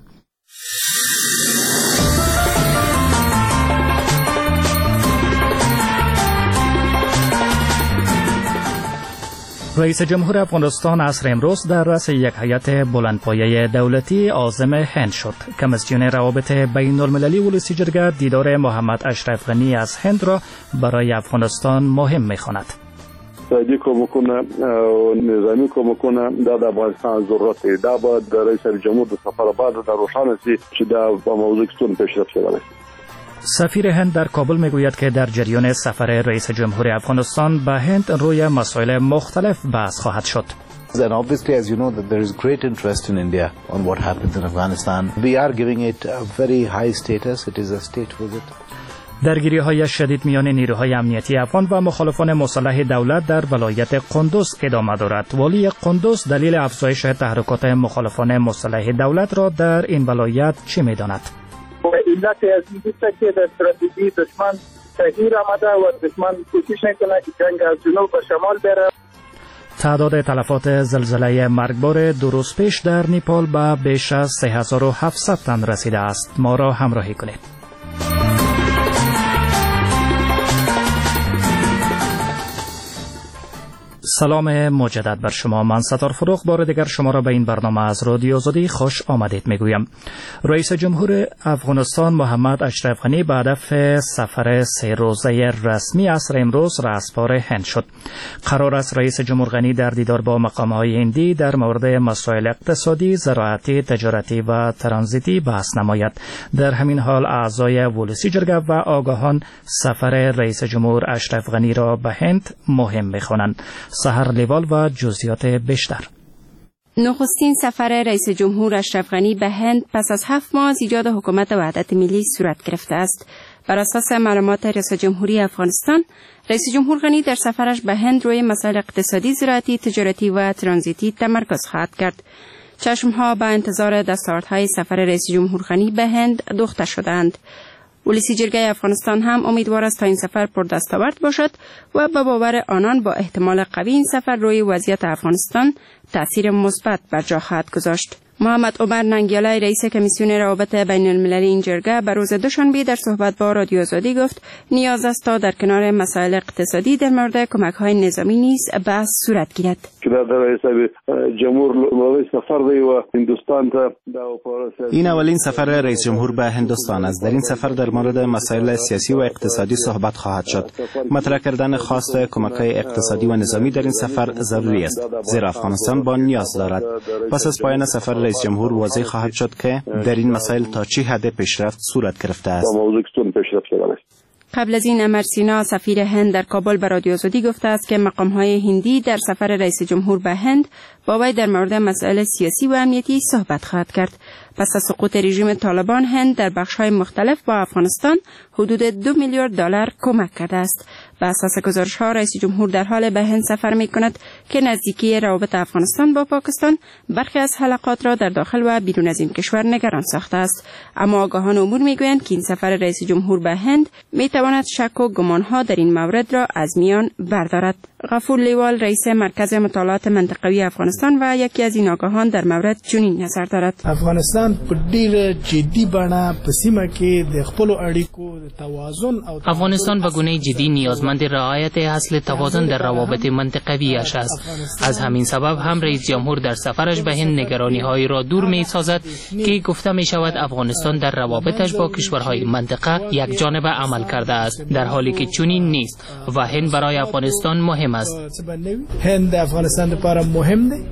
رئیس جمهور افغانستان عصر امروز در رأس یک هیئت بلندپایه دولتی عازم هند شد. کمیسیون روابط بین المللی ولسی جرگه دیدار محمد اشرف غنی از هند را برای افغانستان مهم می‌خواند. اقتصادی کمکونه و نظامی کمکونه د افغانستان ضرورت دی. دا باید رئیس جمهور د سفر بعد در روشانه شي چې دا په موضوع کې څومره پیشرفت شوی. سفیر هند در کابل میگوید که در جریان سفر رئیس جمهور افغانستان به هند روی مسائل مختلف بحث خواهد شد. And obviously, as you know, that there is great interest in India on what happens in Afghanistan. We are giving it a very high status. It is a state visit. درگیری‌های شدید میان نیروهای امنیتی افغان و مخالفان مسلح دولت در ولایت قندوز ادامه دارد. والی قندوز دلیل افزایش تحرکات مخالفان مسلح دولت را در این ولایت چه می‌داند؟ علت از این است که در استراتژی دشمن تغییر آمده و دشمن کوشش می‌کند که جنگ از جنوب به شمال بره. تعداد تلفات زلزله مرگبار 2 روز پیش در نیپال به بیش از 3700 تن رسیده است. ما را همراهی کنید. سلام مجدد بر شما. من ستار فروغ بار دیگر شما را به این برنامه از رادیو آزادی خوش آمدید میگویم. رئیس جمهور افغانستان محمد اشرف غنی به هدف سفر 3 روزه رسمی عصر امروز رأسپار هند شد. قرار است رئیس جمهور غنی در دیدار با مقام‌های هندی در مورد مسائل اقتصادی، زراعتی، تجارتی و ترانزیتی بحث نماید. در همین حال اعضای ولسی جرگه و آگاهان سفر رئیس جمهور اشرف غنی را به هند مهم می‌خوانند. سحر لیوال و جزئیات بیشتر. نخستین سفر رئیس جمهور اشرف غنی به هند پس از 7 ماه از ایجاد حکومت وحدت ملی صورت گرفته است. بر اساس معلومات ریاست جمهوری افغانستان، رئیس جمهور غنی در سفرش به هند روی مسائل اقتصادی، زراعتی، تجارتی و ترانزیتی تمرکز خواهد کرد. چشمها به انتظار دستاوردهای سفر رئیس جمهور غنی به هند دوخته شدند. ولسی جرگه افغانستان هم امیدوار است تا این سفر پردستاورد باشد و به باور آنان با احتمال قوی این سفر روی وضعیت افغانستان تأثیر مثبت بر جا خواهد گذاشت. محمد عمر ننگیالای رئیس کمیسیون روابط بین المللی این جرگه به روز دوشنبه در صحبت با رادیو آزادی گفت نیاز است تا در کنار مسائل اقتصادی در مورد کمک‌های نظامی نیز بحث صورت گیرد. چې دا د رئیس جمهور لوی سفر دی و هندوستان ته این اولین سفر رئیس جمهور به هندوستان است. در این سفر در مورد مسائل سیاسی و اقتصادی صحبت خواهد شد. مطرح کردن خواست کمک‌های اقتصادی و نظامی در این سفر ضروری است، زیرا افغانستان با نیاز دارد. پس از پایان سفر رئیس جمهور واضح خواهد شد که در این مسائل تا چه حد پیشرفت صورت گرفته است. قبل از این امر سینا سفیر هند در کابل به رادیو آزادی گفته است که مقام‌های هندی در سفر رئیس جمهور به هند با وی در مورد مسائل سیاسی و امنیتی صحبت خواهد کرد. پس از سقوط رژیم طالبان هند در بخش‌های مختلف با افغانستان حدود 2 میلیارد دلار کمک کرده است. بر اساس گزارش‌ها رئیس جمهور در حال به هند سفر می‌کند که نزدیکی روابط افغانستان با پاکستان برخی از حلقات را در داخل و بیرون از این کشور نگران ساخته است. اما آگاهان امور می‌گویند که این سفر رئیس جمهور به هند می‌تواند شک و گمان‌ها در این مورد را از میان بردارد. غفور لیوال رئیس مرکز مطالعات منطقوی افغانستان و یکی از این آگاهان در مورد چنین نظر دارد. افغانستان په ډیره جدي بڼه په سیمه کې د خپل اړیکو د توازن او افغانستان به گونه جدی نیازمند رعایت اصل توازن در روابط منطقویش است. از همین سبب هم رئیس جمهور در سفرش به هند نگرانی‌هایی را دور می‌سازد که گفته می‌شود افغانستان در روابطش با کشورهای منطقه یک جانبه عمل کرده است، در حالی که چنین نیست و هند برای افغانستان مهم است. هند افغانستان لپاره مهم دی.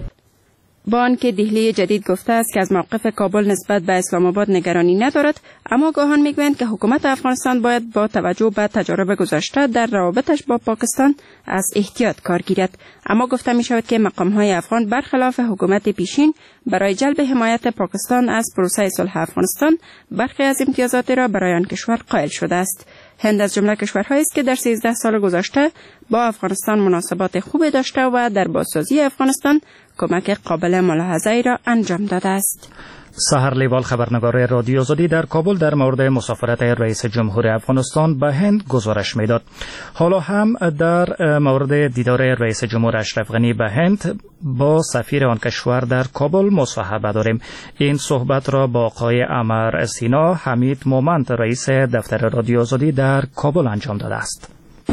با آنکه دهلی جدید گفته است که از موقف کابل نسبت به اسلام آباد نگرانی ندارد، اما آگاهان میگویند که حکومت افغانستان باید با توجه به تجارب گذشته در روابطش با پاکستان از احتیاط کار گیرد. اما گفته می شود که مقام‌های افغان برخلاف حکومت پیشین برای جلب حمایت پاکستان از پروسه صلح افغانستان برخی از امتیازات را برای آن کشور قائل شده است. هند از جمله کشورهایی است که در 13 سال گذشته با افغانستان مناسبات خوب داشته و در بازسازی افغانستان کمک قابل ملاحظه‌ای را انجام داده است. سحر لیوال خبرنگار رادیو آزادی در کابل در مورد مسافرت رئیس جمهور افغانستان به هند گزارش میداد. حالا هم در مورد دیدار رئیس جمهور اشرف غنی به هند با سفیر آن کشور در کابل مصاحبه داریم. این صحبت را با آقای امر سینا حمید مومند رئیس دفتر رادیو آزادی در کابل انجام داده است.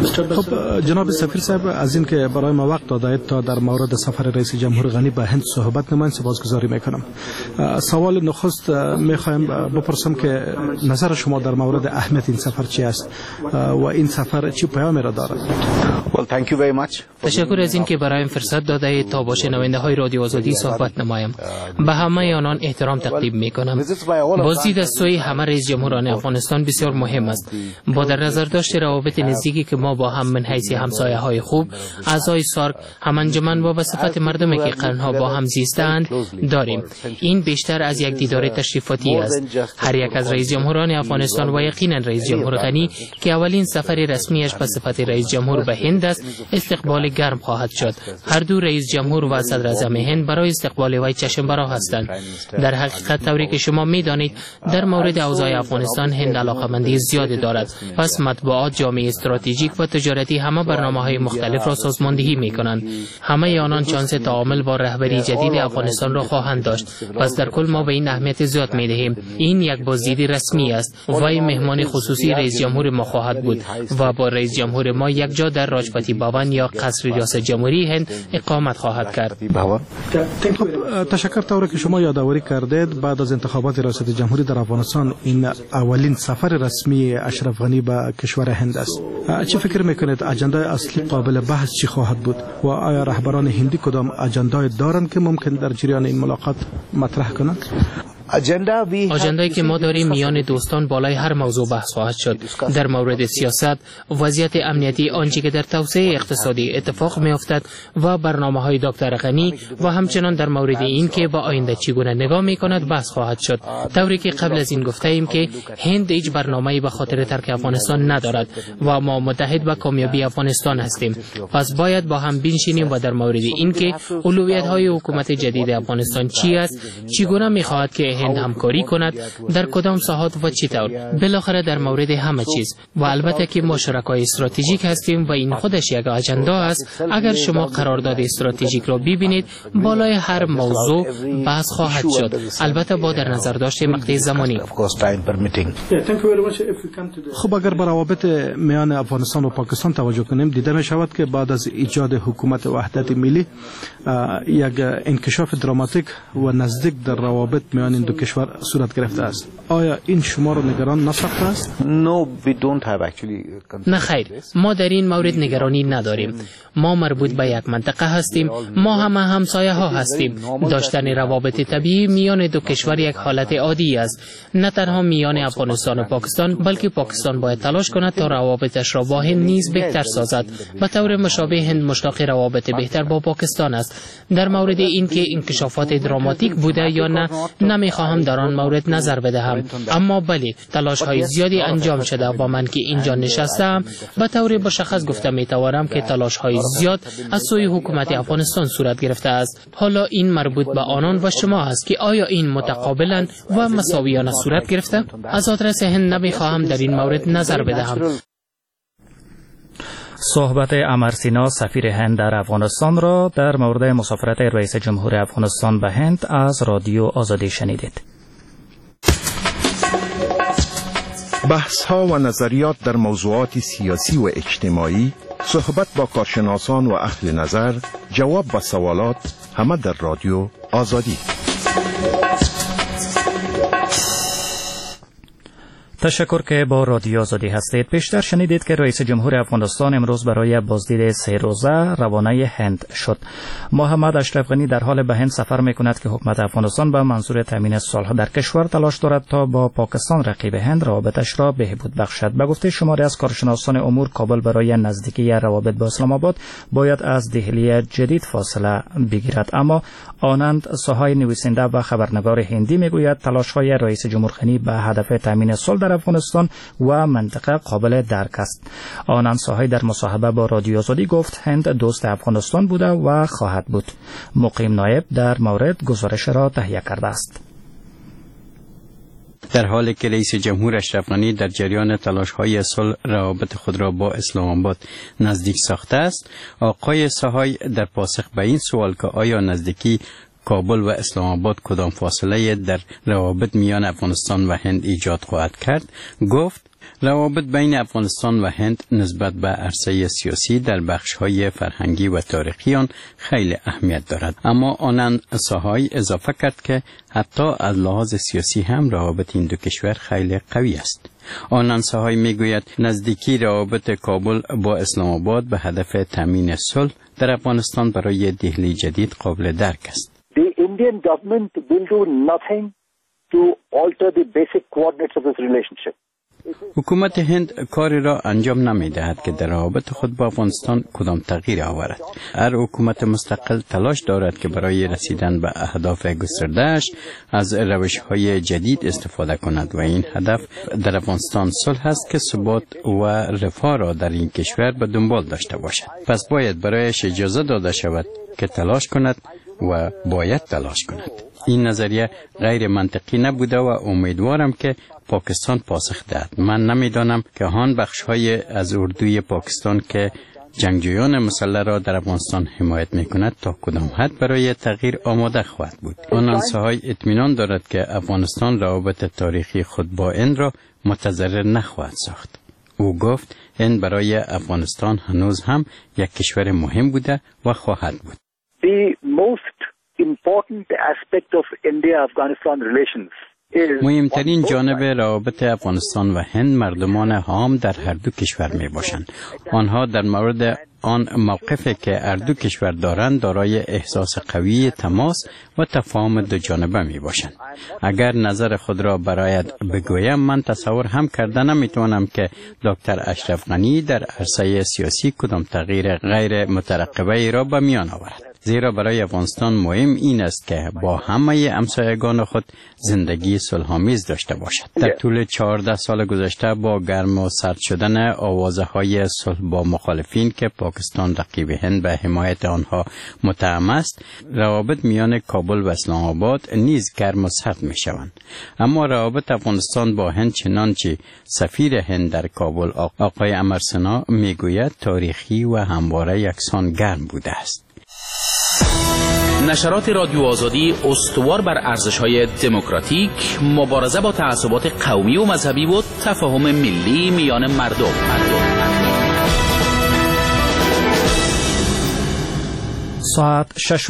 خب جناب سفیر صاحب، از این که برای ما وقت دادید تا در مورد سفر رئیس جمهور غنی به هند صحبت نمایید سپاسگزاری میکنم. سوال نخست میخوایم بپرسم که نظر شما در مورد اهمیت این سفر چی است و این سفر چی پیامی را دارد؟ تشکر از این که برایم فرصت داده اید تا با شنونده‌های رادیو آزادی صحبت نمایم. به همه آنان احترام تقدیم میکنم. بازدید از سوی همه رئیس جمهوران افغانستان بسیار مهم است. با در نظر داشت روابط نزدیکی که ما با هم من حیث همسایه‌های خوب، اعضای سارک، هم انجمن و به صفت مردمی که قرنها با هم زیستند داریم. این بیشتر از یک دیدار تشریفاتی است. هر یک از رئیس جمهوران افغانستان و یقینا رئیس جمهور غنی که اولین سفر رسمیش به صفت رئیس جمهور به هند است، استقبال گرم خواهد شد. هر دو رئیس جمهور و صدر اعظم هند برای استقبال وی چشم برا هستند. در حقیقت طوری که شما می‌دانید در مورد اوضاع افغانستان هند علاقه‌مندی زیادی دارد. پس مطبوعات، جامعه استراتژیک و تجارتی همه برنامه‌های مختلف را سازماندهی می‌کنند. همه آنان شانس تعامل با رهبری جدید افغانستان را خواهند داشت. پس در کل ما به این اهمیت زیاد می‌دهیم. این یک بازدید رسمی است. وی مهمان خصوصی رئیس جمهور ما خواهد بود و با رئیس جمهور ما یک جا در راجپاتی بابن یا قصر ریاست جمهوری هند اقامت خواهد کرد. تشکر. طوری که شما یادآوری کردید بعد از انتخابات ریاست جمهوری در افغانستان این اولین سفر رسمی اشرف غنی به کشور هند است. چه فکر میکنید اجندای اصلی قابل بحث چی خواهد بود و آیا رهبران هندی کدام اجندای دارند که ممکن در جریان این ملاقات مطرح کنند؟ آجندایی که ما داریم میان دوستان بالای هر موضوع بحث خواهد شد. در مورد سیاست، وضعیت امنیتی، آنچه که در توسعه اقتصادی اتفاق میافتد و برنامه‌های دکتر غنی و همچنان در مورد این که با آینده چگونه نگاه میکند بحث خواهد شد. طوری که قبل از این گفته ایم که هند هیچ برنامه‌ای به خاطر ترک افغانستان ندارد و ما متحد به کامیابی افغانستان هستیم. پس باید با هم بنشینیم و در مورد این که اولویت‌های حکومت جدید افغانستان چی است، چگونه می‌خواهد که هند همکاری کند در کدام ساحات و چطور. بالاخره در مورد همه چیز و البته که ما شرکای استراتژیک هستیم و این خودش یک اجندا است. اگر شما قرارداد استراتژیک را ببینید بالای هر موضوع بحث خواهد شد، البته با در نظر داشت مقطع زمانی. خب اگر به روابط میان افغانستان و پاکستان توجه کنیم، دیده می شود که بعد از ایجاد حکومت وحدت ملی یک انکشاف دراماتیک و نزدیک در روابط میان این دو کشور صورت گرفته است. آیا این شما را نگران نساخته است؟ نه خیر، ما در این مورد نگرانی نداریم. ما مربوط به یک منطقه هستیم، ما همه همسایه ها هستیم. داشتن روابط طبیعی میان دو کشور یک حالت عادی است، نه تنها میان افغانستان و پاکستان، بلکه پاکستان باید تلاش کند تا روابطش را با هند نیز بهتر سازد. به طور مشابه هند مشتاق روابط بهتر با پاکستان است. در مورد اینکه انکشافات دراماتیک بوده یا نه، نمیخواهم در آن مورد نظر بدهم، اما بله تلاش های زیادی انجام شده و من که اینجا نشستم به طور مشخص گفته میتوانم که تلاش های زیاد از سوی حکومت افغانستان صورت گرفته است. حالا این مربوط به آنان و شما است که آیا این متقابلا و مساویانه صورت گرفته؟ از آدرس هند نمیخواهم در این مورد نظر بدهم. صحبت امرسینا سفیر هند در افغانستان را در مورد مسافرت رئیس جمهور افغانستان به هند از رادیو آزادی شنیدید. بحث ها و نظریات در موضوعات سیاسی و اجتماعی، صحبت با کارشناسان و اهل نظر، جواب به سوالات، همه در رادیو آزادی. تشکر که با رادیو آزادی هستید. پیشتر شنیدید که رئیس جمهور افغانستان امروز برای بازدید 3 روزه روانه هند شد. محمد اشرف غنی در حال به هند سفر می‌کند که حکومت افغانستان به منظور تامین صلح در کشور تلاش دارد تا با پاکستان رقیب هند روابطش را بهبود بخشد. به گفته شماری از کارشناسان امور، کابل برای نزدیکی روابط با اسلام آباد باید از دهلی جدید فاصله بگیرد، اما آنند ساهای نویسنده و خبرنگار هندی میگوید تلاش‌های رئیس جمهور غنی به هدف تامین صلح در افغانستان و منطقه قابل درک است. آنان ساهای در مصاحبه با رادیو آزادی گفت هند دوست افغانستان بوده و خواهد بود. مقیم نایب در مورد گزارش را تهیه کرده است. در حالی که رئیس جمهور اشرف غنی در جریان تلاش‌های صلح روابط خود را با اسلام آباد نزدیک ساخته است، آقای ساهای در پاسخ به این سوال که آیا نزدیکی کابل و اسلام آباد کدام فاصله در روابط میان افغانستان و هند ایجاد خواهد کرد، گفت روابط بین افغانستان و هند نسبت به عرصه سیاسی در بخش‌های فرهنگی و تاریخی آن خیلی اهمیت دارد، اما آنان ساهای اضافه کرد که حتی از لحاظ سیاسی هم روابط این دو کشور خیلی قوی است. آنان ساهای میگوید نزدیکی روابط کابل با اسلام آباد به هدف تامین صلح در افغانستان برای دهلی جدید قابل درک است. The Indian government will do nothing to alter the basic coordinates of this relationship. حکومت هند کاری را انجام نمی دهد که در روابط خود با افغانستان کدام تغییر آورد. هر حکومت مستقل تلاش دارد که برای رسیدن به اهداف گسترده‌اش از روش‌های جدید استفاده کند و این هدف در افغانستان صلح است که ثبات و رفاه را در این کشور به دنبال داشته باشد. پس باید برایش اجازه داده شود که تلاش کند و باید تلاش کند. این نظریه غیر منطقی نبوده و امیدوارم که پاکستان پاسخ دهد. من نمیدانم که آن بخش‌های از اردوی پاکستان که جنگجویان مسلح را در افغانستان حمایت می‌کند تا کدام حد برای تغییر آماده خواهد بود. آن ساهای اطمینان دارد که افغانستان روابط تاریخی خود با هند را متضرر نخواهد ساخت. او گفت هند برای افغانستان هنوز هم یک کشور مهم بوده و خواهد بود. The most important aspect of India-Afghanistan relations مهمترین جانب روابط افغانستان و هند مردمان هام در هر دو کشور می باشند. آنها در مورد آن موقفی که هر دو کشور دارند دارای احساس قوی تماس و تفاهم دو جانبه می باشند. اگر نظر خود را برایت بگویم، من تصور هم کرده نمیتوانم که دکتر اشرف غنی در عرصه سیاسی کدام تغییر غیر مترقبه را به میان آورد. زیرا برای افغانستان مهم این است که با همه همسایگان خود زندگی صلح‌آمیز داشته باشد. در طول 14 سال گذشته با گرم و سرد شدن آوازهای صلح با مخالفین که پاکستان رقیب هند به حمایت آنها متهم است، روابط میان کابل و اسلام آباد نیز گرم و سرد می شوند. اما روابط افغانستان با هند چنانچه سفیر هند در کابل آقای عمر سنا میگوید تاریخی و همواره یکسان گرم بوده است. نشرات رادیو آزادی استوار بر ارزش‌های دموکراتیک، مبارزه با تعصبات قومی و مذهبی و تفاهم ملی میان مردم. ساعت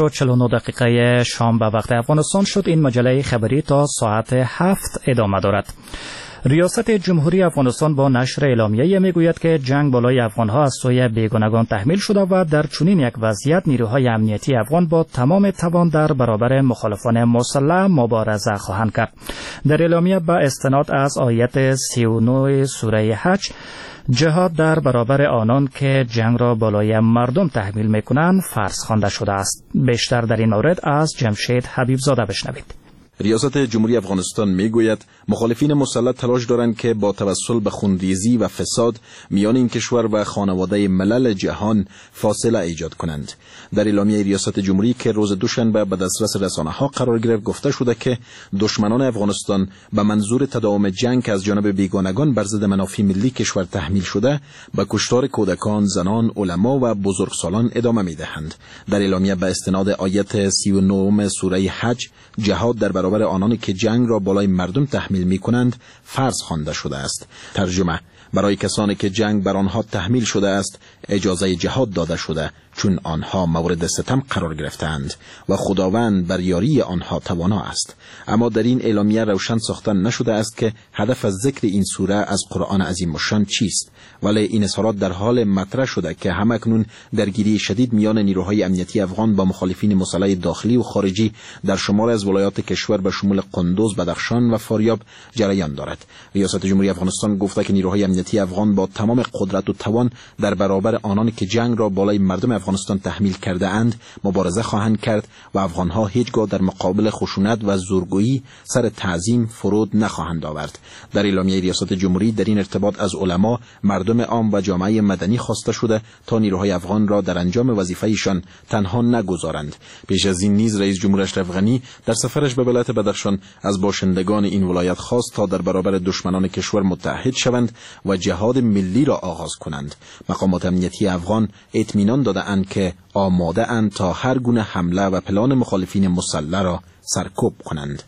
6:49 شام به وقت افغانستان شد. این مجله خبری تا ساعت 7 ادامه دارد. ریاست جمهوری افغانستان با نشر اعلامیه میگوید که جنگ بالای افغانها از سوی بیگانگان تحمیل شده و در چنین یک وضعیت نیروهای امنیتی افغان با تمام توان در برابر مخالفان مسلح مبارزه خواهند کرد. در اعلامیه به استناد از آیت 39 سوره حج، جهاد در برابر آنان که جنگ را بالای مردم تحمیل میکنند فرض خوانده شده است. بیشتر در این مورد از جمشید حبیب زاده بشنوید. ریاست جمهوری افغانستان میگوید مخالفین مسلح تلاش دارند که با توسل به خونریزی و فساد میان این کشور و خانواده ملل جهان فاصله ایجاد کنند. در اعلامیه ریاست جمهوری که روز دوشنبه به دسترس رسانه‌ها قرار گرفت گفته شده که دشمنان افغانستان به منظور تداوم جنگ از جانب بیگانگان بر ضد منافع ملی کشور تحمیل شده به کشتار کودکان، زنان، علما و بزرگسالان ادامه میدهند. در اعلامیه به استناد آیت 39 سوره حج، جهاد در برابر آنانی که جنگ را بالای مردم تحمیل می‌کنند فرض خوانده شده است. ترجمه: برای کسانی که جنگ بر آنها تحمیل شده است اجازه جهاد داده شده، چون آنها مورد ستم قرار گرفتند و خداوند بر یاری آنها توانا است. اما در این اعلامیه روشن ساخته نشده است که هدف از ذکر این سوره از قرآن عظیم الشان چیست، ولی این اظهارات در حال مطرح شده که همکنون درگیری شدید میان نیروهای امنیتی افغان با مخالفین مسلح داخلی و خارجی در شمال از ولایات کشور به شمول قندوز، بدخشان و فاریاب جریان دارد. ریاست جمهوری افغانستان گفته که نیروهای امنیتی افغان با تمام قدرت و توان در برابر آنانی که جنگ را بالای مردم افغانستان تحمیل کرده اند مبارزه خواهند کرد و افغانها هیچگاه در مقابل خشونت و زورگویی سر تعظیم فرود نخواهند آورد. در اعلامیه ریاست جمهوری در این ارتباط از علما، مردم عام و جامعه مدنی خواسته شده تا نیروهای افغان را در انجام وظیفه‌ایشان تنها نگذارند. پیش از این نیز رئیس جمهور اشرف غنی در سفرش به ولایت بدخشان از باشندگان این ولایت خواست تا در برابر دشمنان کشور متحد شوند و جهاد ملی را آغاز کنند. مقامات امنیتی افغان اطمینان داده‌اند که آماده اند تا هر گونه حمله و پلان مخالفین مسلح را سرکوب کنند.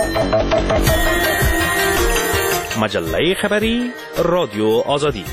مجله خبری رادیو آزادی.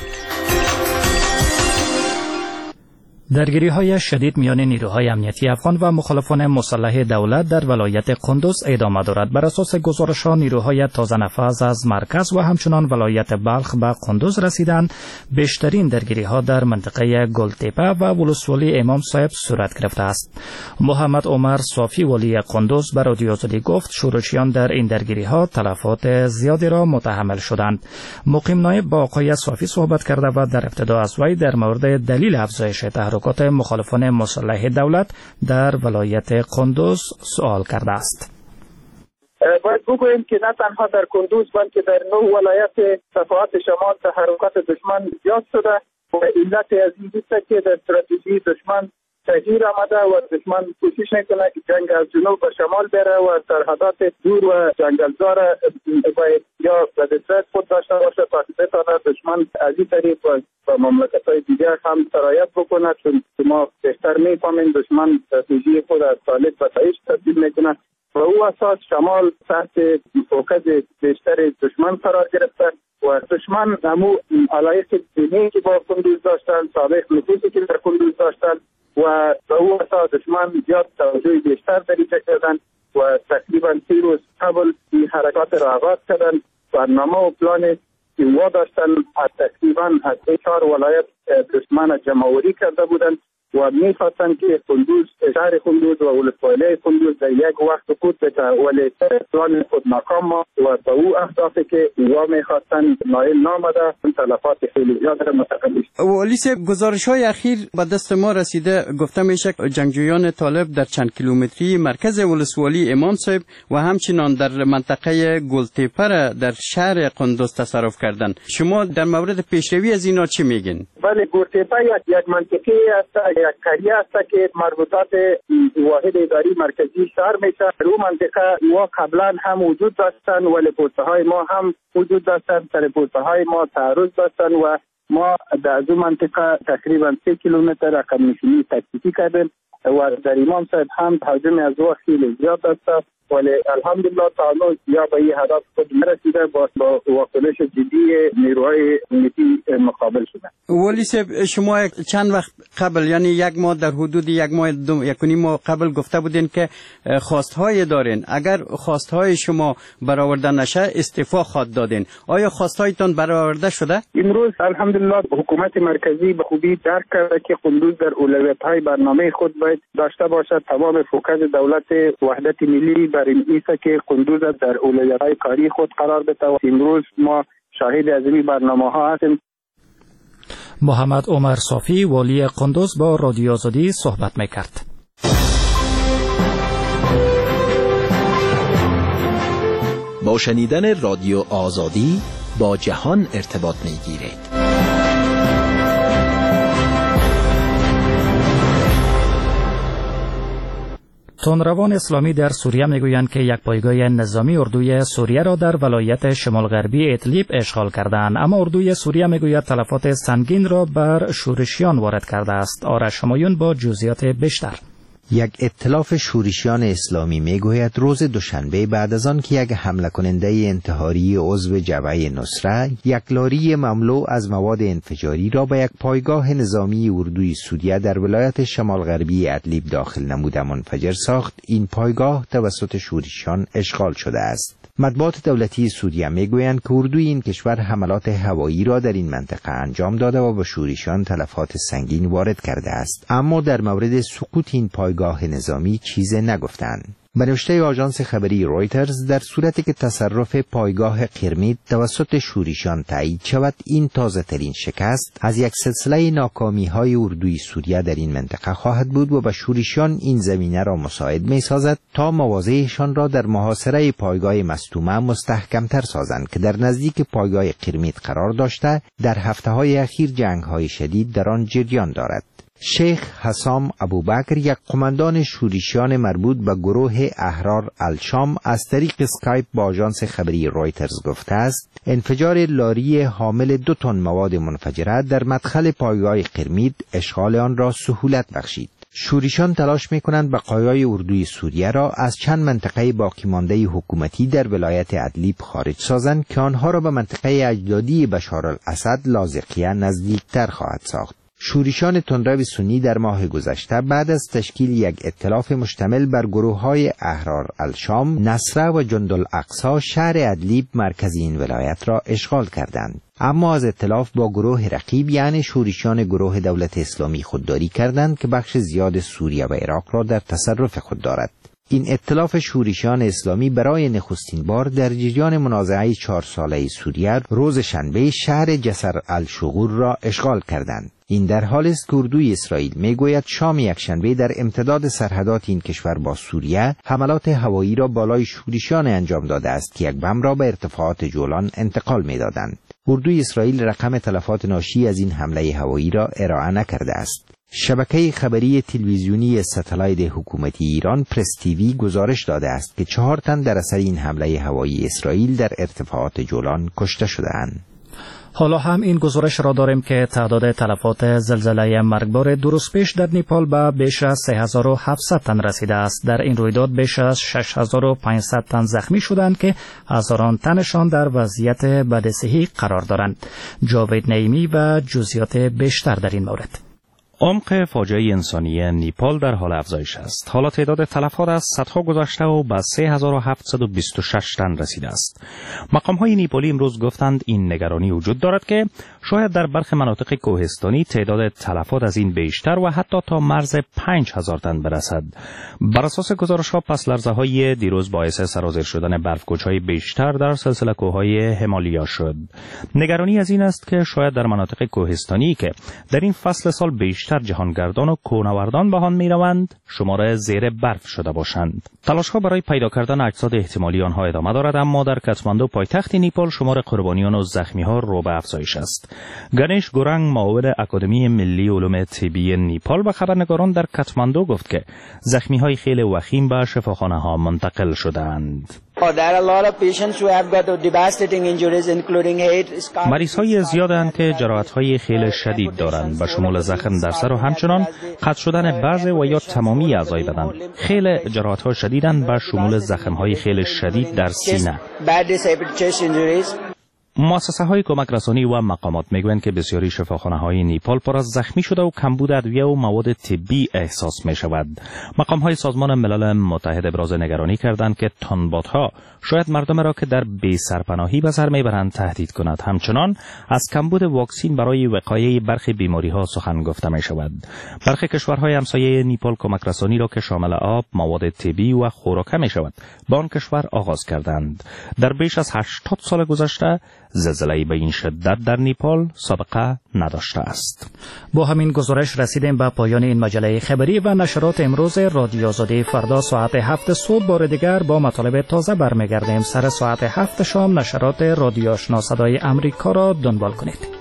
درگیری‌های شدید میان نیروهای امنیتی افغان و مخالفان مسلح دولت در ولایت قندوز ادامه دارد. بر اساس گزارش‌ها نیروهای تازه نفذ از مرکز و همچنان ولایت بلخ به قندوز رسیدند. بیشترین درگیری‌ها در منطقه گلتپه و ولسوالی امام صاحب صورت گرفته است. محمد عمر صافی ولی قندوز به رادیو آزادی گفت شورشیان در این درگیری‌ها تلفات زیادی را متحمل شدند. مقیم نایب با آقای صافی صحبت کرده و در ابتدا از وی در مورد دلیل افزایش تحرکات مخالفان مسلح دولت در ولایت قندوز سوال کرده است. باید بگوییم که نه تنها در قندوز بلکه در 9 ولایت صفحات شمال تحرکات دشمن زیاد شده و علت از این است که در استراتژی دشمن تغییر آمده و دشمن کوشش میکنه که جنگ از جنوب به شمال بره و سرحدات دور و جنگلزار باید یا به دسترس خود داشته باشه تا بتونه دشمن از این طریق و مملکت‌های دیگر هم سرایت بکنه، چون ما بهتر میفهمیم دشمن استراتژی خود از طالب و داعش تبدیل میکنه و او اساس شمال تحت فوکس بیشتر دشمن قرار گرفته و دشمن همو علایق دینی که با قندوز داشتن، سابق نفوذی که در قندوز داشتن و به او اساس دشمن زیاد توجه بیشتر دریجه کردن و تقریبا 3 روز قبل این حرکات را آغاز کردن. برنامه و پلان که وا داشتن تقریبا از 4 ولایت دشمن جمع‌آوری کرده بودند و می‌خواستند که شهر قندوز و ولسوالی قندوز در یک وقت سقوط بده، ولی پلان خود ناکام و به او اهدافی که ایوا می‌خواستند نائل نامده، تلفات خیلی زیاد متقابل شد. والی صاحب، گزارش‌های اخیر به دست ما رسیده، گفته میشه جنگجویان طالب در چند کیلومتری مرکز ولسوالی امام صاحب و همچنان در منطقه گلتیپر در شهر قندوز تصرف کردند. شما در مورد پیشروی از اینا چی میگین؟ بله، گلتیپر یک منطقه است، یک قریه است که مربوطات واحد اداری مرکزی شهر میشه. رو منطقه ما قبلا هم وجود داشتن، ولی پوسته‌های ما هم وجود داشتن، سر پوسته‌های ما تعرض داشتن و ما در از منطقه تقریبا 3 کیلومتر رقم نشینی تکتیکی کردیم و در امام صاحب هم حجم از وقت خیلی زیاد است، ولی الحمدلله تعالی یا به این هدف خود نرسیده، با واکنش جدی نیروهای امنیتی مقابل شده. ولی صاحب، شما چند وقت قبل، یعنی یک ماه، در حدود یک ماه یک و نیم ماه قبل گفته بودین که خواستهای دارین، اگر خواستهای شما برآورده نشه استعفا خواهد دادین. آیا خواستهایتان برآورده شده؟ امروز الحمدلله حکومت مرکزی به خوبی درک کرده که قندوز در اولویت‌های برنامه خود باید داشته باشد. تمام فوکس دولت وحدت ملی بر این است که قندوز در اولویت‌های کاری خود قرار بده و امروز ما شاهد از این برنامه‌ها هستیم. محمد عمر صافی، والی قندوز، با رادیو آزادی صحبت می‌کرد. با شنیدن رادیو آزادی با جهان ارتباط می‌گیرید. تندروان اسلامی در سوریه میگویند که یک پایگاه نظامی اردوی سوریه را در ولایت شمال غربی ادلیب اشغال کردند، اما اردوی سوریه میگوید تلفات سنگین را بر شورشیان وارد کرده است. آرش همایون با جزئیات بیشتر. یک ائتلاف شورشیان اسلامی میگوید روز دوشنبه بعد از آن که یک حمله کننده انتحاری عضو جبهه نصره یک لاری مملو از مواد انفجاری را به یک پایگاه نظامی اردوی سوریه در ولایت شمال غربی ادلیب داخل نموده منفجر ساخت، این پایگاه توسط شورشیان اشغال شده است. مطبوعات دولتی سوریه میگویند که اردوی این کشور حملات هوایی را در این منطقه انجام داده و به شورشیان تلفات سنگین وارد کرده است، اما در مورد سقوط این پایگاه نظامی چیزی نگفتند. به نوشته آژانس خبری رویترز، در صورتی که تصرف پایگاه قرمید توسط شورشیان تایید شود، این تازه ترین شکست از یک سلسله ناکامی های اردوی سوریه در این منطقه خواهد بود و به شورشیان این زمینه را مساعد می سازد تا مواضعشان را در محاصره پایگاه مصدومه مستحکمتر سازند که در نزدیک پایگاه قرمید قرار داشته در هفته های اخیر جنگ های شدید در آن جریان دارد. شیخ حسام ابوبکر، یک قماندان شورشیان مربوط به گروه احرار الشام، از طریق اسکایپ با آژانس خبری رویترز گفته است انفجار لاری حامل 2 تن مواد منفجره در مدخل پایگاه قرمید اشغال آن را سهولت بخشید. شورشیان تلاش می‌کنند بقایای اردوی سوریه را از چند منطقه باقی مانده حکومتی در ولایت ادلیب خارج سازند که آنها را به منطقه اجدادی بشار الاسد لاذقیه نزدیکتر خواهد ساخت. شورشیان تندرو سنی در ماه گذشته بعد از تشکیل یک ائتلاف مشتمل بر گروه‌های احرار الشام، نصره و جندالاقصی شهر ادلیب مرکز این ولایت را اشغال کردند، اما از ائتلاف با گروه رقیب یعنی شورشیان گروه دولت اسلامی خودداری کردند که بخش زیاد سوریه و عراق را در تصرف خود دارد. این ائتلاف شورشیان اسلامی برای نخستین بار در جریان منازعه 4 ساله سوریه روز شنبه شهر جسر الشغور را اشغال کردند. این در حالی است که اردوی اسرائیل میگوید شام یکشنبه در امتداد سرحدات این کشور با سوریه حملات هوایی را بالای شورشیان انجام داده است که یک بم را به ارتفاعات جولان انتقال میدادند. اردوی اسرائیل رقم تلفات ناشی از این حمله هوایی را ارائه نکرده است. شبکه خبری تلویزیونی ستالایت حکومتی ایران پرس تیوی گزارش داده است که 4 تن در اثر این حمله هوایی اسرائیل در ارتفاعات جولان کشته شده‌اند. حالا هم این گزارش را داریم که تعداد تلفات زلزله مرگبار 2 روز پیش در نیپال به بیش از 3700 تن رسیده است. در این رویداد بیش از 6500 تن زخمی شدند که هزاران تنشان در وضعیت بدصحی قرار دارند. جاوید نعیمی و جزئیات بیشتر در این مورد. عمق فاجعه انسانی نیپال در حال افزایش است. حالا تعداد تلفات از صدها گذشته و به 3726 تن رسیده است. مقام‌های نیپالی امروز گفتند این نگرانی وجود دارد که شاید در برخی مناطق کوهستانی تعداد تلفات از این بیشتر و حتی تا مرز 5000 تن برسد. بر اساس گزارش‌ها پس لرزه‌های دیروز باعث سرازیر شدن برف‌کوچ‌های بیشتر در سلسله کوه‌های همالیا شد. نگرانی از این است که شاید در مناطق کوهستانی که در این فصل سال بیشتر جهانگردان و کوهنوردان به آن می‌روند شمار زیر برف شده باشند. تلاش‌ها برای پیدا کردن اجساد احتمالی آنها ادامه دارد، اما در کاتماندو پایتخت نیپال شمار قربانیان و زخمی‌ها رو به افزایش است. گنیش گورنگ معاون اکادمی ملی علوم طبی نیپال به خبرنگاران در کاتماندو گفت که زخمی‌های خیلی وخیم به شفاخانه‌ها منتقل شدند. مریض‌های زیادند که جراحت‌های خیلی شدید دارند به شمول زخم در سر و همچنان قطع شدن بعض و یا تمامی اعضای بدن. خیلی جراحت‌ها شدیدند به شمول زخم‌های خیلی شدید در سینه. مؤسسه‌های کمک رسانی و مقامات میگویند که بسیاری شفاخانه‌های نیپال پر از زخمی شده و کمبود ادویه و مواد طبی احساس می‌شود. مقام‌های سازمان ملل متحد ابراز نگرانی کردند که تنبات‌ها شاید مردم را که در بی‌سرپناهی به سر میبرند تهدید کند. همچنان از کمبود واکسین برای وقایع برخی بیماری‌ها سخن گفته می‌شود. برخی کشورهای همسایه نیپال کمک رسانی را که شامل آب، مواد طبی و خوراک می‌شود به آن کشور آغاز کردند. در بیش از 80 سال گذشته زلزله‌ای به این شدت در نیپال سابقه نداشته است. با همین گزارش رسیدیم به پایان این مجله خبری و نشرات امروز رادیو آزادی. فردا ساعت 7 صبح بار دیگر با مطالب تازه برمیگردیم. سر ساعت 7 شام نشرات رادیو آشنا صدای امریکا را دنبال کنید.